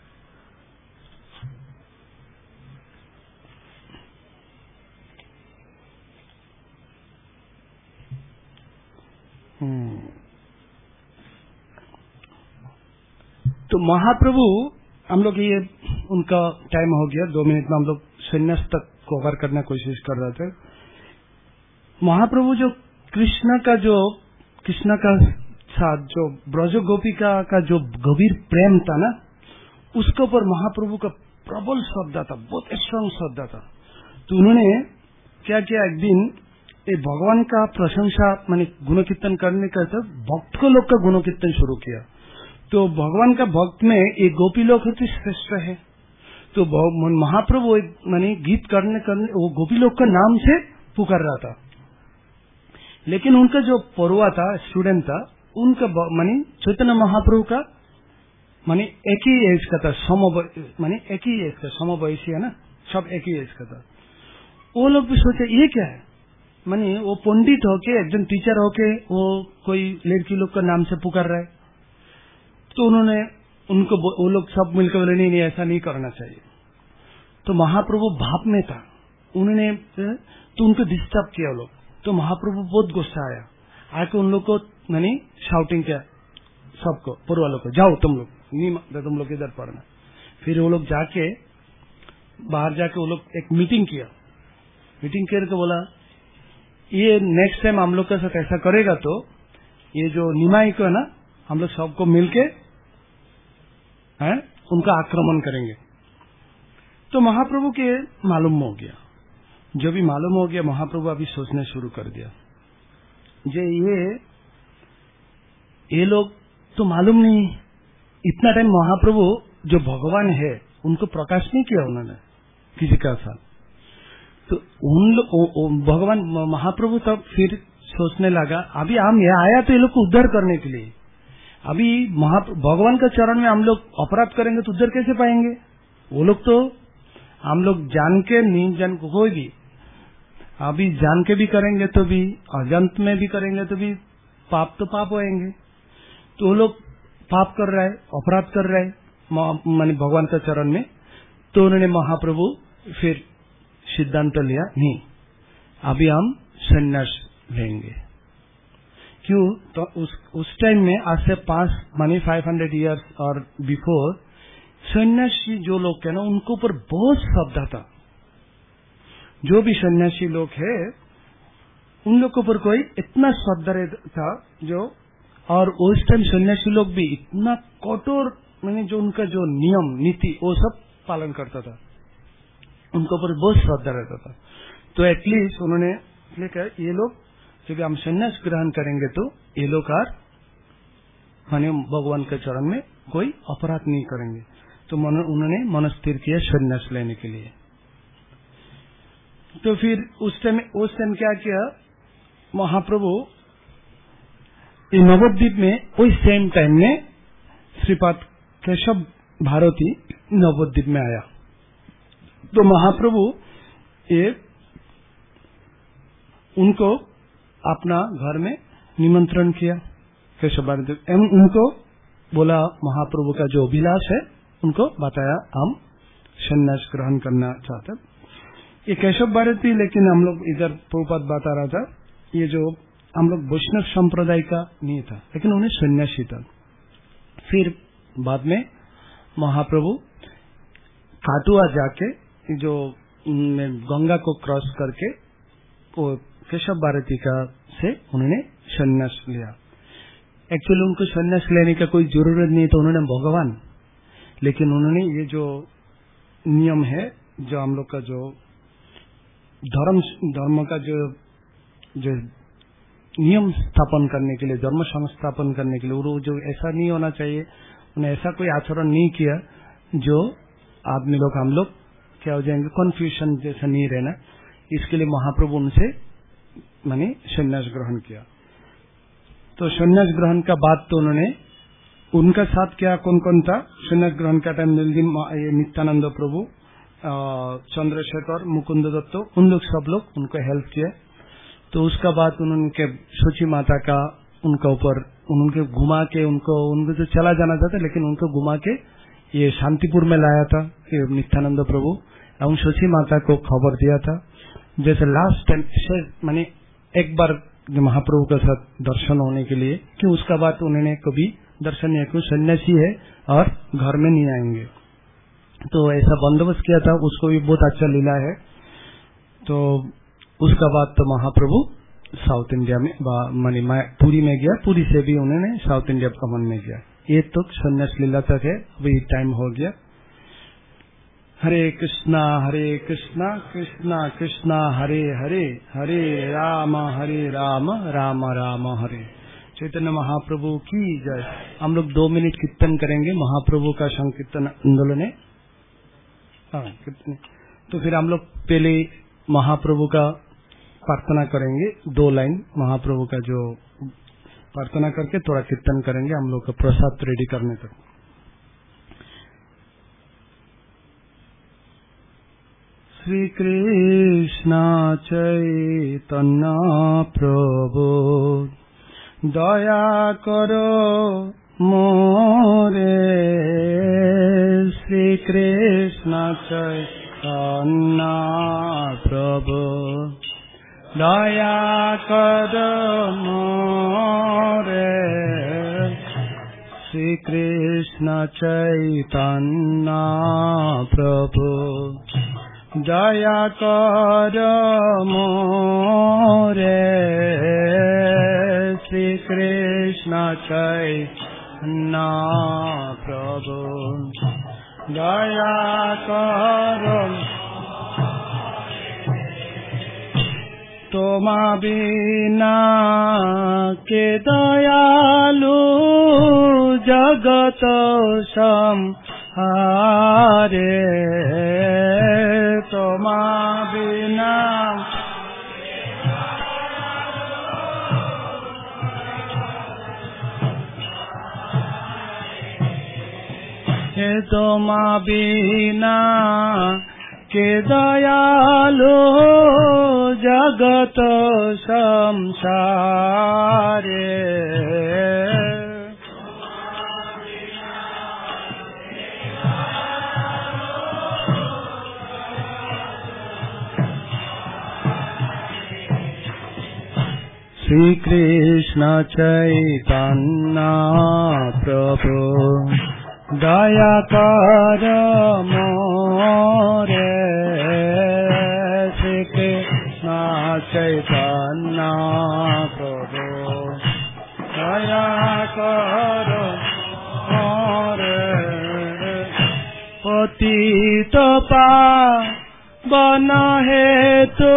तो महाप्रभु हम लोग ये उनका टाइम हो गया, 2 मिनट में हम लोग संन्यास तक कवर करने की कोशिश कर रहे थे। महाप्रभु जो कृष्ण का साथ जो ब्रज गोपिका का जो गंभीर प्रेम था ना, उसके ऊपर महाप्रभु का प्रबल श्रद्धा था, बहुत स्ट्रांग श्रद्धा था। तो उन्होंने क्या किया, एक दिन ये भगवान का प्रशंसा माने गुण कीर्तन करने का भक्त को लोग का गुण कीर्तन शुरू किया। तो भगवान का भक्त में एक गोपी लोग होते श्रेष्ठ है। तो महाप्रभु माने गीत करने वो गोपी लोग का नाम से पुकार रहा था, लेकिन उनका जो पढ़ुआ था, स्टूडेंट था, उनका माने चैतन्य महाप्रभु का माने एक ही एज का था, माने एक ही एज का, समवयसी है ना, सब एक ही एज का था। वो लोग भी सोचे ये क्या है, माने वो पंडित होके एकदम टीचर होके वो कोई लड़की लोग का नाम से पुकार रहा है। तो उन्होंने उनको वो लोग सब मिलकर बोले नहीं ऐसा नहीं करना चाहिए। तो महाप्रभु भाप में था, उन्होंने तो उनको डिस्टर्ब किया वो लोग। तो महाप्रभु बहुत गुस्सा आया, आके उन लोग को मानी शाउटिंग किया सबको, पूर्व वालों को, जाओ तुम लोग इधर पढ़ना। फिर वो लोग जाके बाहर जाके वो लोग एक मीटिंग किया, मीटिंग करके बोला ये नेक्स्ट टाइम हम लोग के साथ ऐसा करेगा तो ये जो निमाई को है ना, हम लोग सबको मिलके उनका आक्रमण करेंगे। तो महाप्रभु के मालूम हो गया, जो भी मालूम हो गया महाप्रभु अभी सोचने शुरू कर दिया, जे ये लोग तो मालूम नहीं, इतना टाइम महाप्रभु जो भगवान है उनको प्रकाश नहीं किया उन्होंने किसी का साथ। तो भगवान महाप्रभु तब फिर सोचने लगा अभी हम यहाँ आया तो ये लोग को उद्धार करने के लिए, अभी भगवान का चरण में हम लोग अपराध करेंगे तो उद्धार कैसे पाएंगे। वो लोग तो हम लोग जान के नहीं जान को कोई भी, अभी जान के भी करेंगे तो भी, अजंत में भी करेंगे तो भी पाप तो पाप होएंगे। तो वो लोग पाप कर रहा है, अपराध कर रहा है माने भगवान का चरण में। तो उन्होंने महाप्रभु फिर सिद्धांत लिया, नहीं अभी हम संन्यास लेंगे। क्यों, तो उस टाइम में आज से 500 इयर्स और बिफोर सन्यासी जो लोग है ना उनको ऊपर बहुत श्रद्धा था। जो भी सन्यासी लोग है उन लोग के ऊपर कोई इतना श्रद्धा था जो, और उस टाइम सन्यासी लोग भी इतना कठोर मैंने जो उनका जो नियम नीति वो सब पालन करता था, उनके ऊपर बहुत श्रद्धा रहता था। तो एटलीस्ट उन्होंने लेकर ये लोग जब हम संन्यास ग्रहण करेंगे तो ये लोग माने भगवान के चरण में कोई अपराध नहीं करेंगे। तो उन्होंने मन स्थिर किया संन्यास लेने के लिए। तो फिर उस टाइम क्या किया महाप्रभु, नवद्वीप में वही सेम टाइम में श्रीपाद केशव भारती नवद्वीप में आया। तो महाप्रभु उनको अपना घर में निमंत्रण किया केशव भारती, उनको बोला महाप्रभु का जो अभिलाष है उनको बताया हम संन्यास ग्रहण करना चाहते। ये केशव भारती, लेकिन हम लोग इधर प्रभुपाद बता रहा था ये जो हम लोग वैष्णव संप्रदाय का नहीं था, लेकिन उन्हें सन्यासी था। फिर बाद में महाप्रभु काटुआ जाके जो गंगा को क्रॉस करके वो केशव भारती का से उन्होंने सन्यास लिया। एक्चुअली उनको सन्यास लेने का कोई जरूरत नहीं था, उन्होंने भगवान, लेकिन उन्होंने ये जो नियम है जो हम लोग का जो धर्म का जो नियम स्थापन करने के लिए, धर्म संस्थापन करने के लिए, वो जो ऐसा नहीं होना चाहिए, उन्हें ऐसा कोई आचरण नहीं किया जो आदमी लोग हम लोग क्या हो जाएंगे, कन्फ्यूजन जैसा नहीं रहना। इसके लिए महाप्रभु उनसे माने संन्यास ग्रहण किया। तो संन्यास ग्रहण का बाद तो उन्होंने उनका साथ क्या कौन कौन था संन्यास ग्रहण का टाइम, नित्यानंद प्रभु, चंद्रशेखर, मुकुंद दत्त, उन लोग सब लोग उनको हेल्प किए। तो उसका बाद उनके सूची माता का उनका ऊपर उनके घुमा के उनको तो चला जाना था, लेकिन उनको घुमा के ये शांतिपुर में लाया था नित्यानंद प्रभु, एवं सूची माता को खबर दिया था। जैसे लास्ट टाइम मैंने एक बार महाप्रभु के साथ दर्शन होने के लिए, कि उसका बाद उन्होंने कभी दर्शन नहीं किया, सन्यासी है और घर में नहीं आएंगे, तो ऐसा बंदोबस्त किया था। उसको भी बहुत अच्छा लीला है। तो उसका बाद तो महाप्रभु साउथ इंडिया में मैं पुरी में गया, पुरी से भी उन्होंने साउथ इंडिया कमन में गया। ये तो सन्यास लीला तक है। अभी टाइम हो गया। हरे कृष्णा कृष्णा कृष्णा हरे हरे, हरे राम राम राम हरे। चैतन्य महाप्रभु की जय। हम लोग 2 मिनट कीर्तन करेंगे। महाप्रभु का संकीर्तन आंदोलन है। तो फिर हम लोग पहले महाप्रभु का प्रार्थना करेंगे, 2 लाइन महाप्रभु का जो प्रार्थना करके थोड़ा कीर्तन करेंगे हम लोग का प्रसाद रेडी करने तक। श्री कृष्ण चैतन्य प्रभु दया करो मोरे, श्री कृष्ण चैतन्य प्रभु दया करो मोरे, श्री कृष्ण चैतन्य प्रभु दया करो मोरे, श्री कृष्ण चैतन्य प्रभु दया करो। तोमा बिना के दयालु जगत संहारे, तोमा बिना तोमा बिना के दयालु जगत संसारे, श्री कृष्ण चैतन्य प्रभु दया करो मोरे, श्री कृष्ण चैतन्य प्रभु दया करो मोरे, पतित पावन हेतु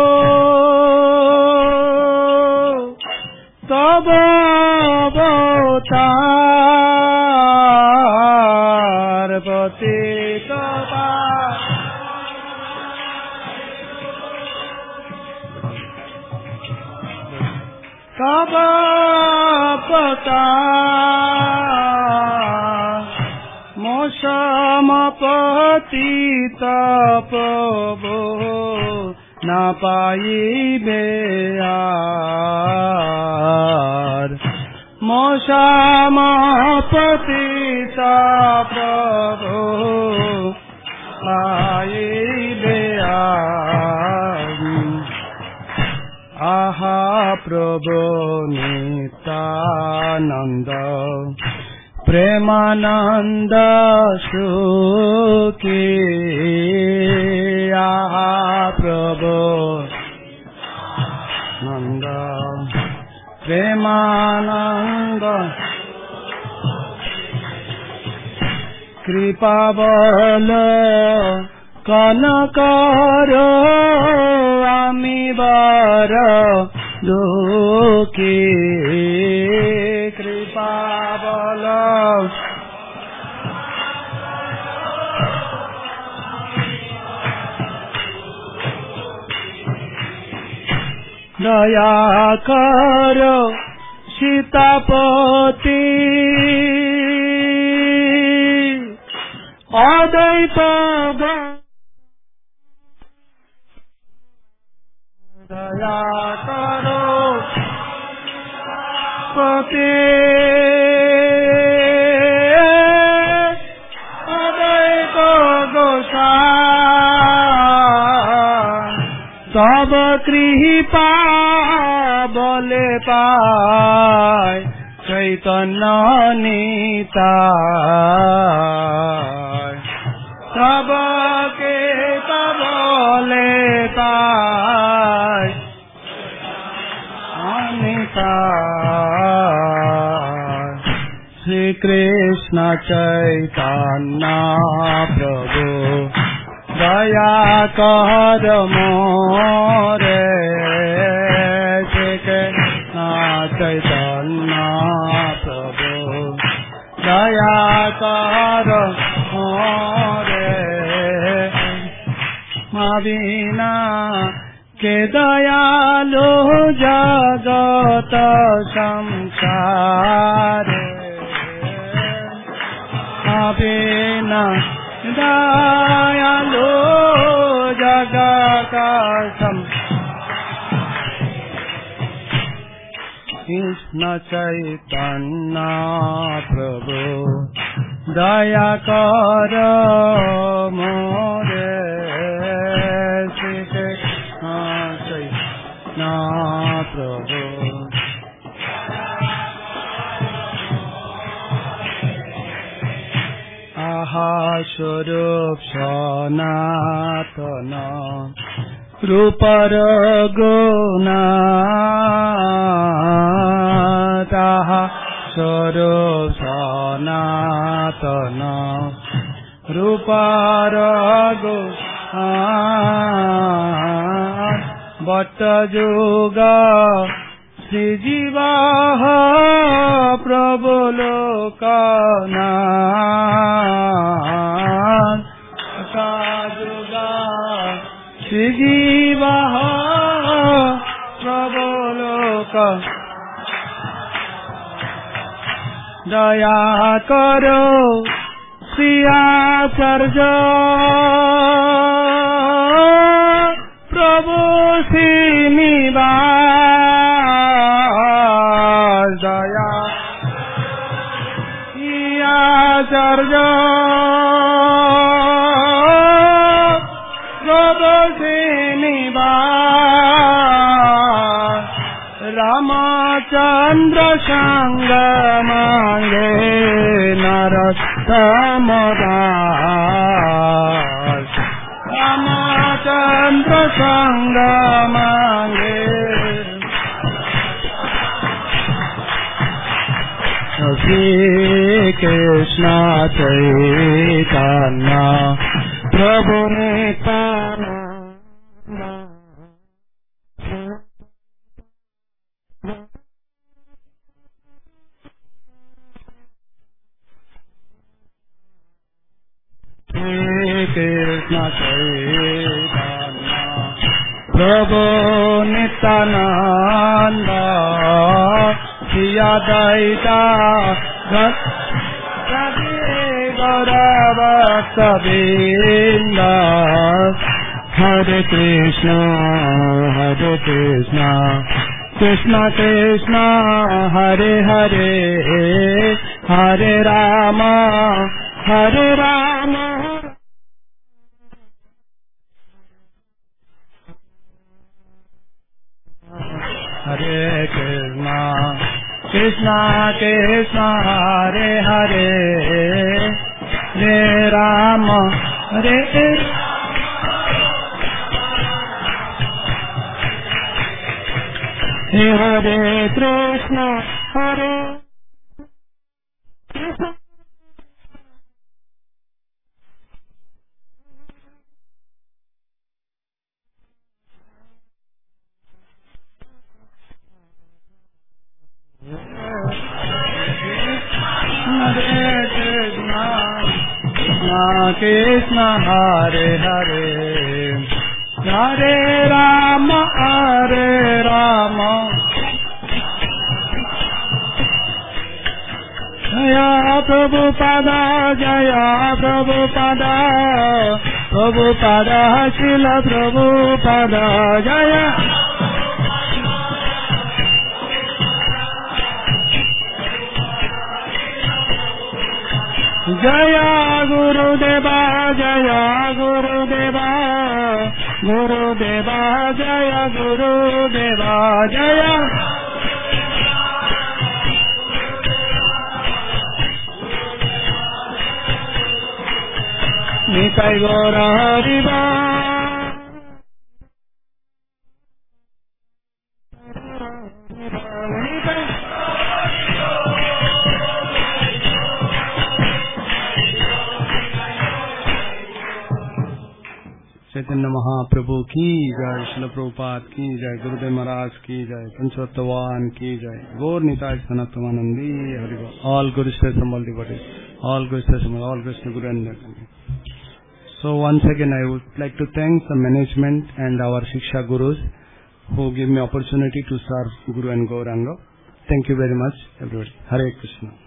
तब अवतार, पतित तब अवतार, मौसम पतित प्रभु न पाइबे यार, मौसम पतित प्रभु पाइबे यार। आहा प्रभु नित्यानंद प्रेमानंद सुखी, आहा प्रभु नंद प्रेमानंद, कृपा बल कनकर आमी बर दुखी, कृपा बल दया करो सीतापति, अद्वैत ते अद्वैत गोसाई तब कृपा बले पाय चैतन्य निताय तब के तब बले पाय निताय श्री कृष्ण चैतन्य प्रभु दया कर मोरे श्री कृष्ण चैतन्य प्रभु दया कर मोरे मदीना के दयालु जगत संसार मदीना दयालु जगत कृष्ण चैतन्य प्रभु दया कर मोरे श्री कृष्ण चैतन्य प्रभु आहा स्वरूप सनातन रूपर गुणात आहा स्वरूप सनातन रूपर गुणात बट जुग श्रीजीव प्रभु लोकनाथ जुगा श्रीजीव प्रभु लोक दया करो श्रीआचार्य प्रभु श्रीनिवास दया आचार्य प्रभु श्रीनिवास रामचंद्र संग मांगे नरोत्तम दास रामचंद्र संग मांगे श्री कृष्ण चैतन्य प्रभु नित्यानंद कृष्ण चैतन्य प्रभु नित्यानंद श्री अद्वैता गौरभक्तवृंद हरे कृष्ण कृष्ण कृष्ण हरे हरे हरे राम हरे कृष्ण कृष्ण कृष्ण हरे हरे हरे राम हरे हरे कृष्ण हरे कृष्ण हरे हरे हरे राम जय प्रभुपादा शिल प्रभुपादा जय जय गुरुदेवा जय गुरुदेवा गुरुदेवा जय गुरुदेवा जय निताय गौर हरिवा चैतन्य महाप्रभु की जय, श्रील प्रभुपाद की जय, गुरुदेव महाराज की जय, पंचवत्तवान की जय, गौर निताय सनातनानंदी हरि बोल। All guru station all devotees, all guru station, all Krishna guru and so once again I would like to thank the management and our Shiksha Gurus who give me opportunity to serve Guru and Gauranga. Thank you very much everybody. Hare Krishna.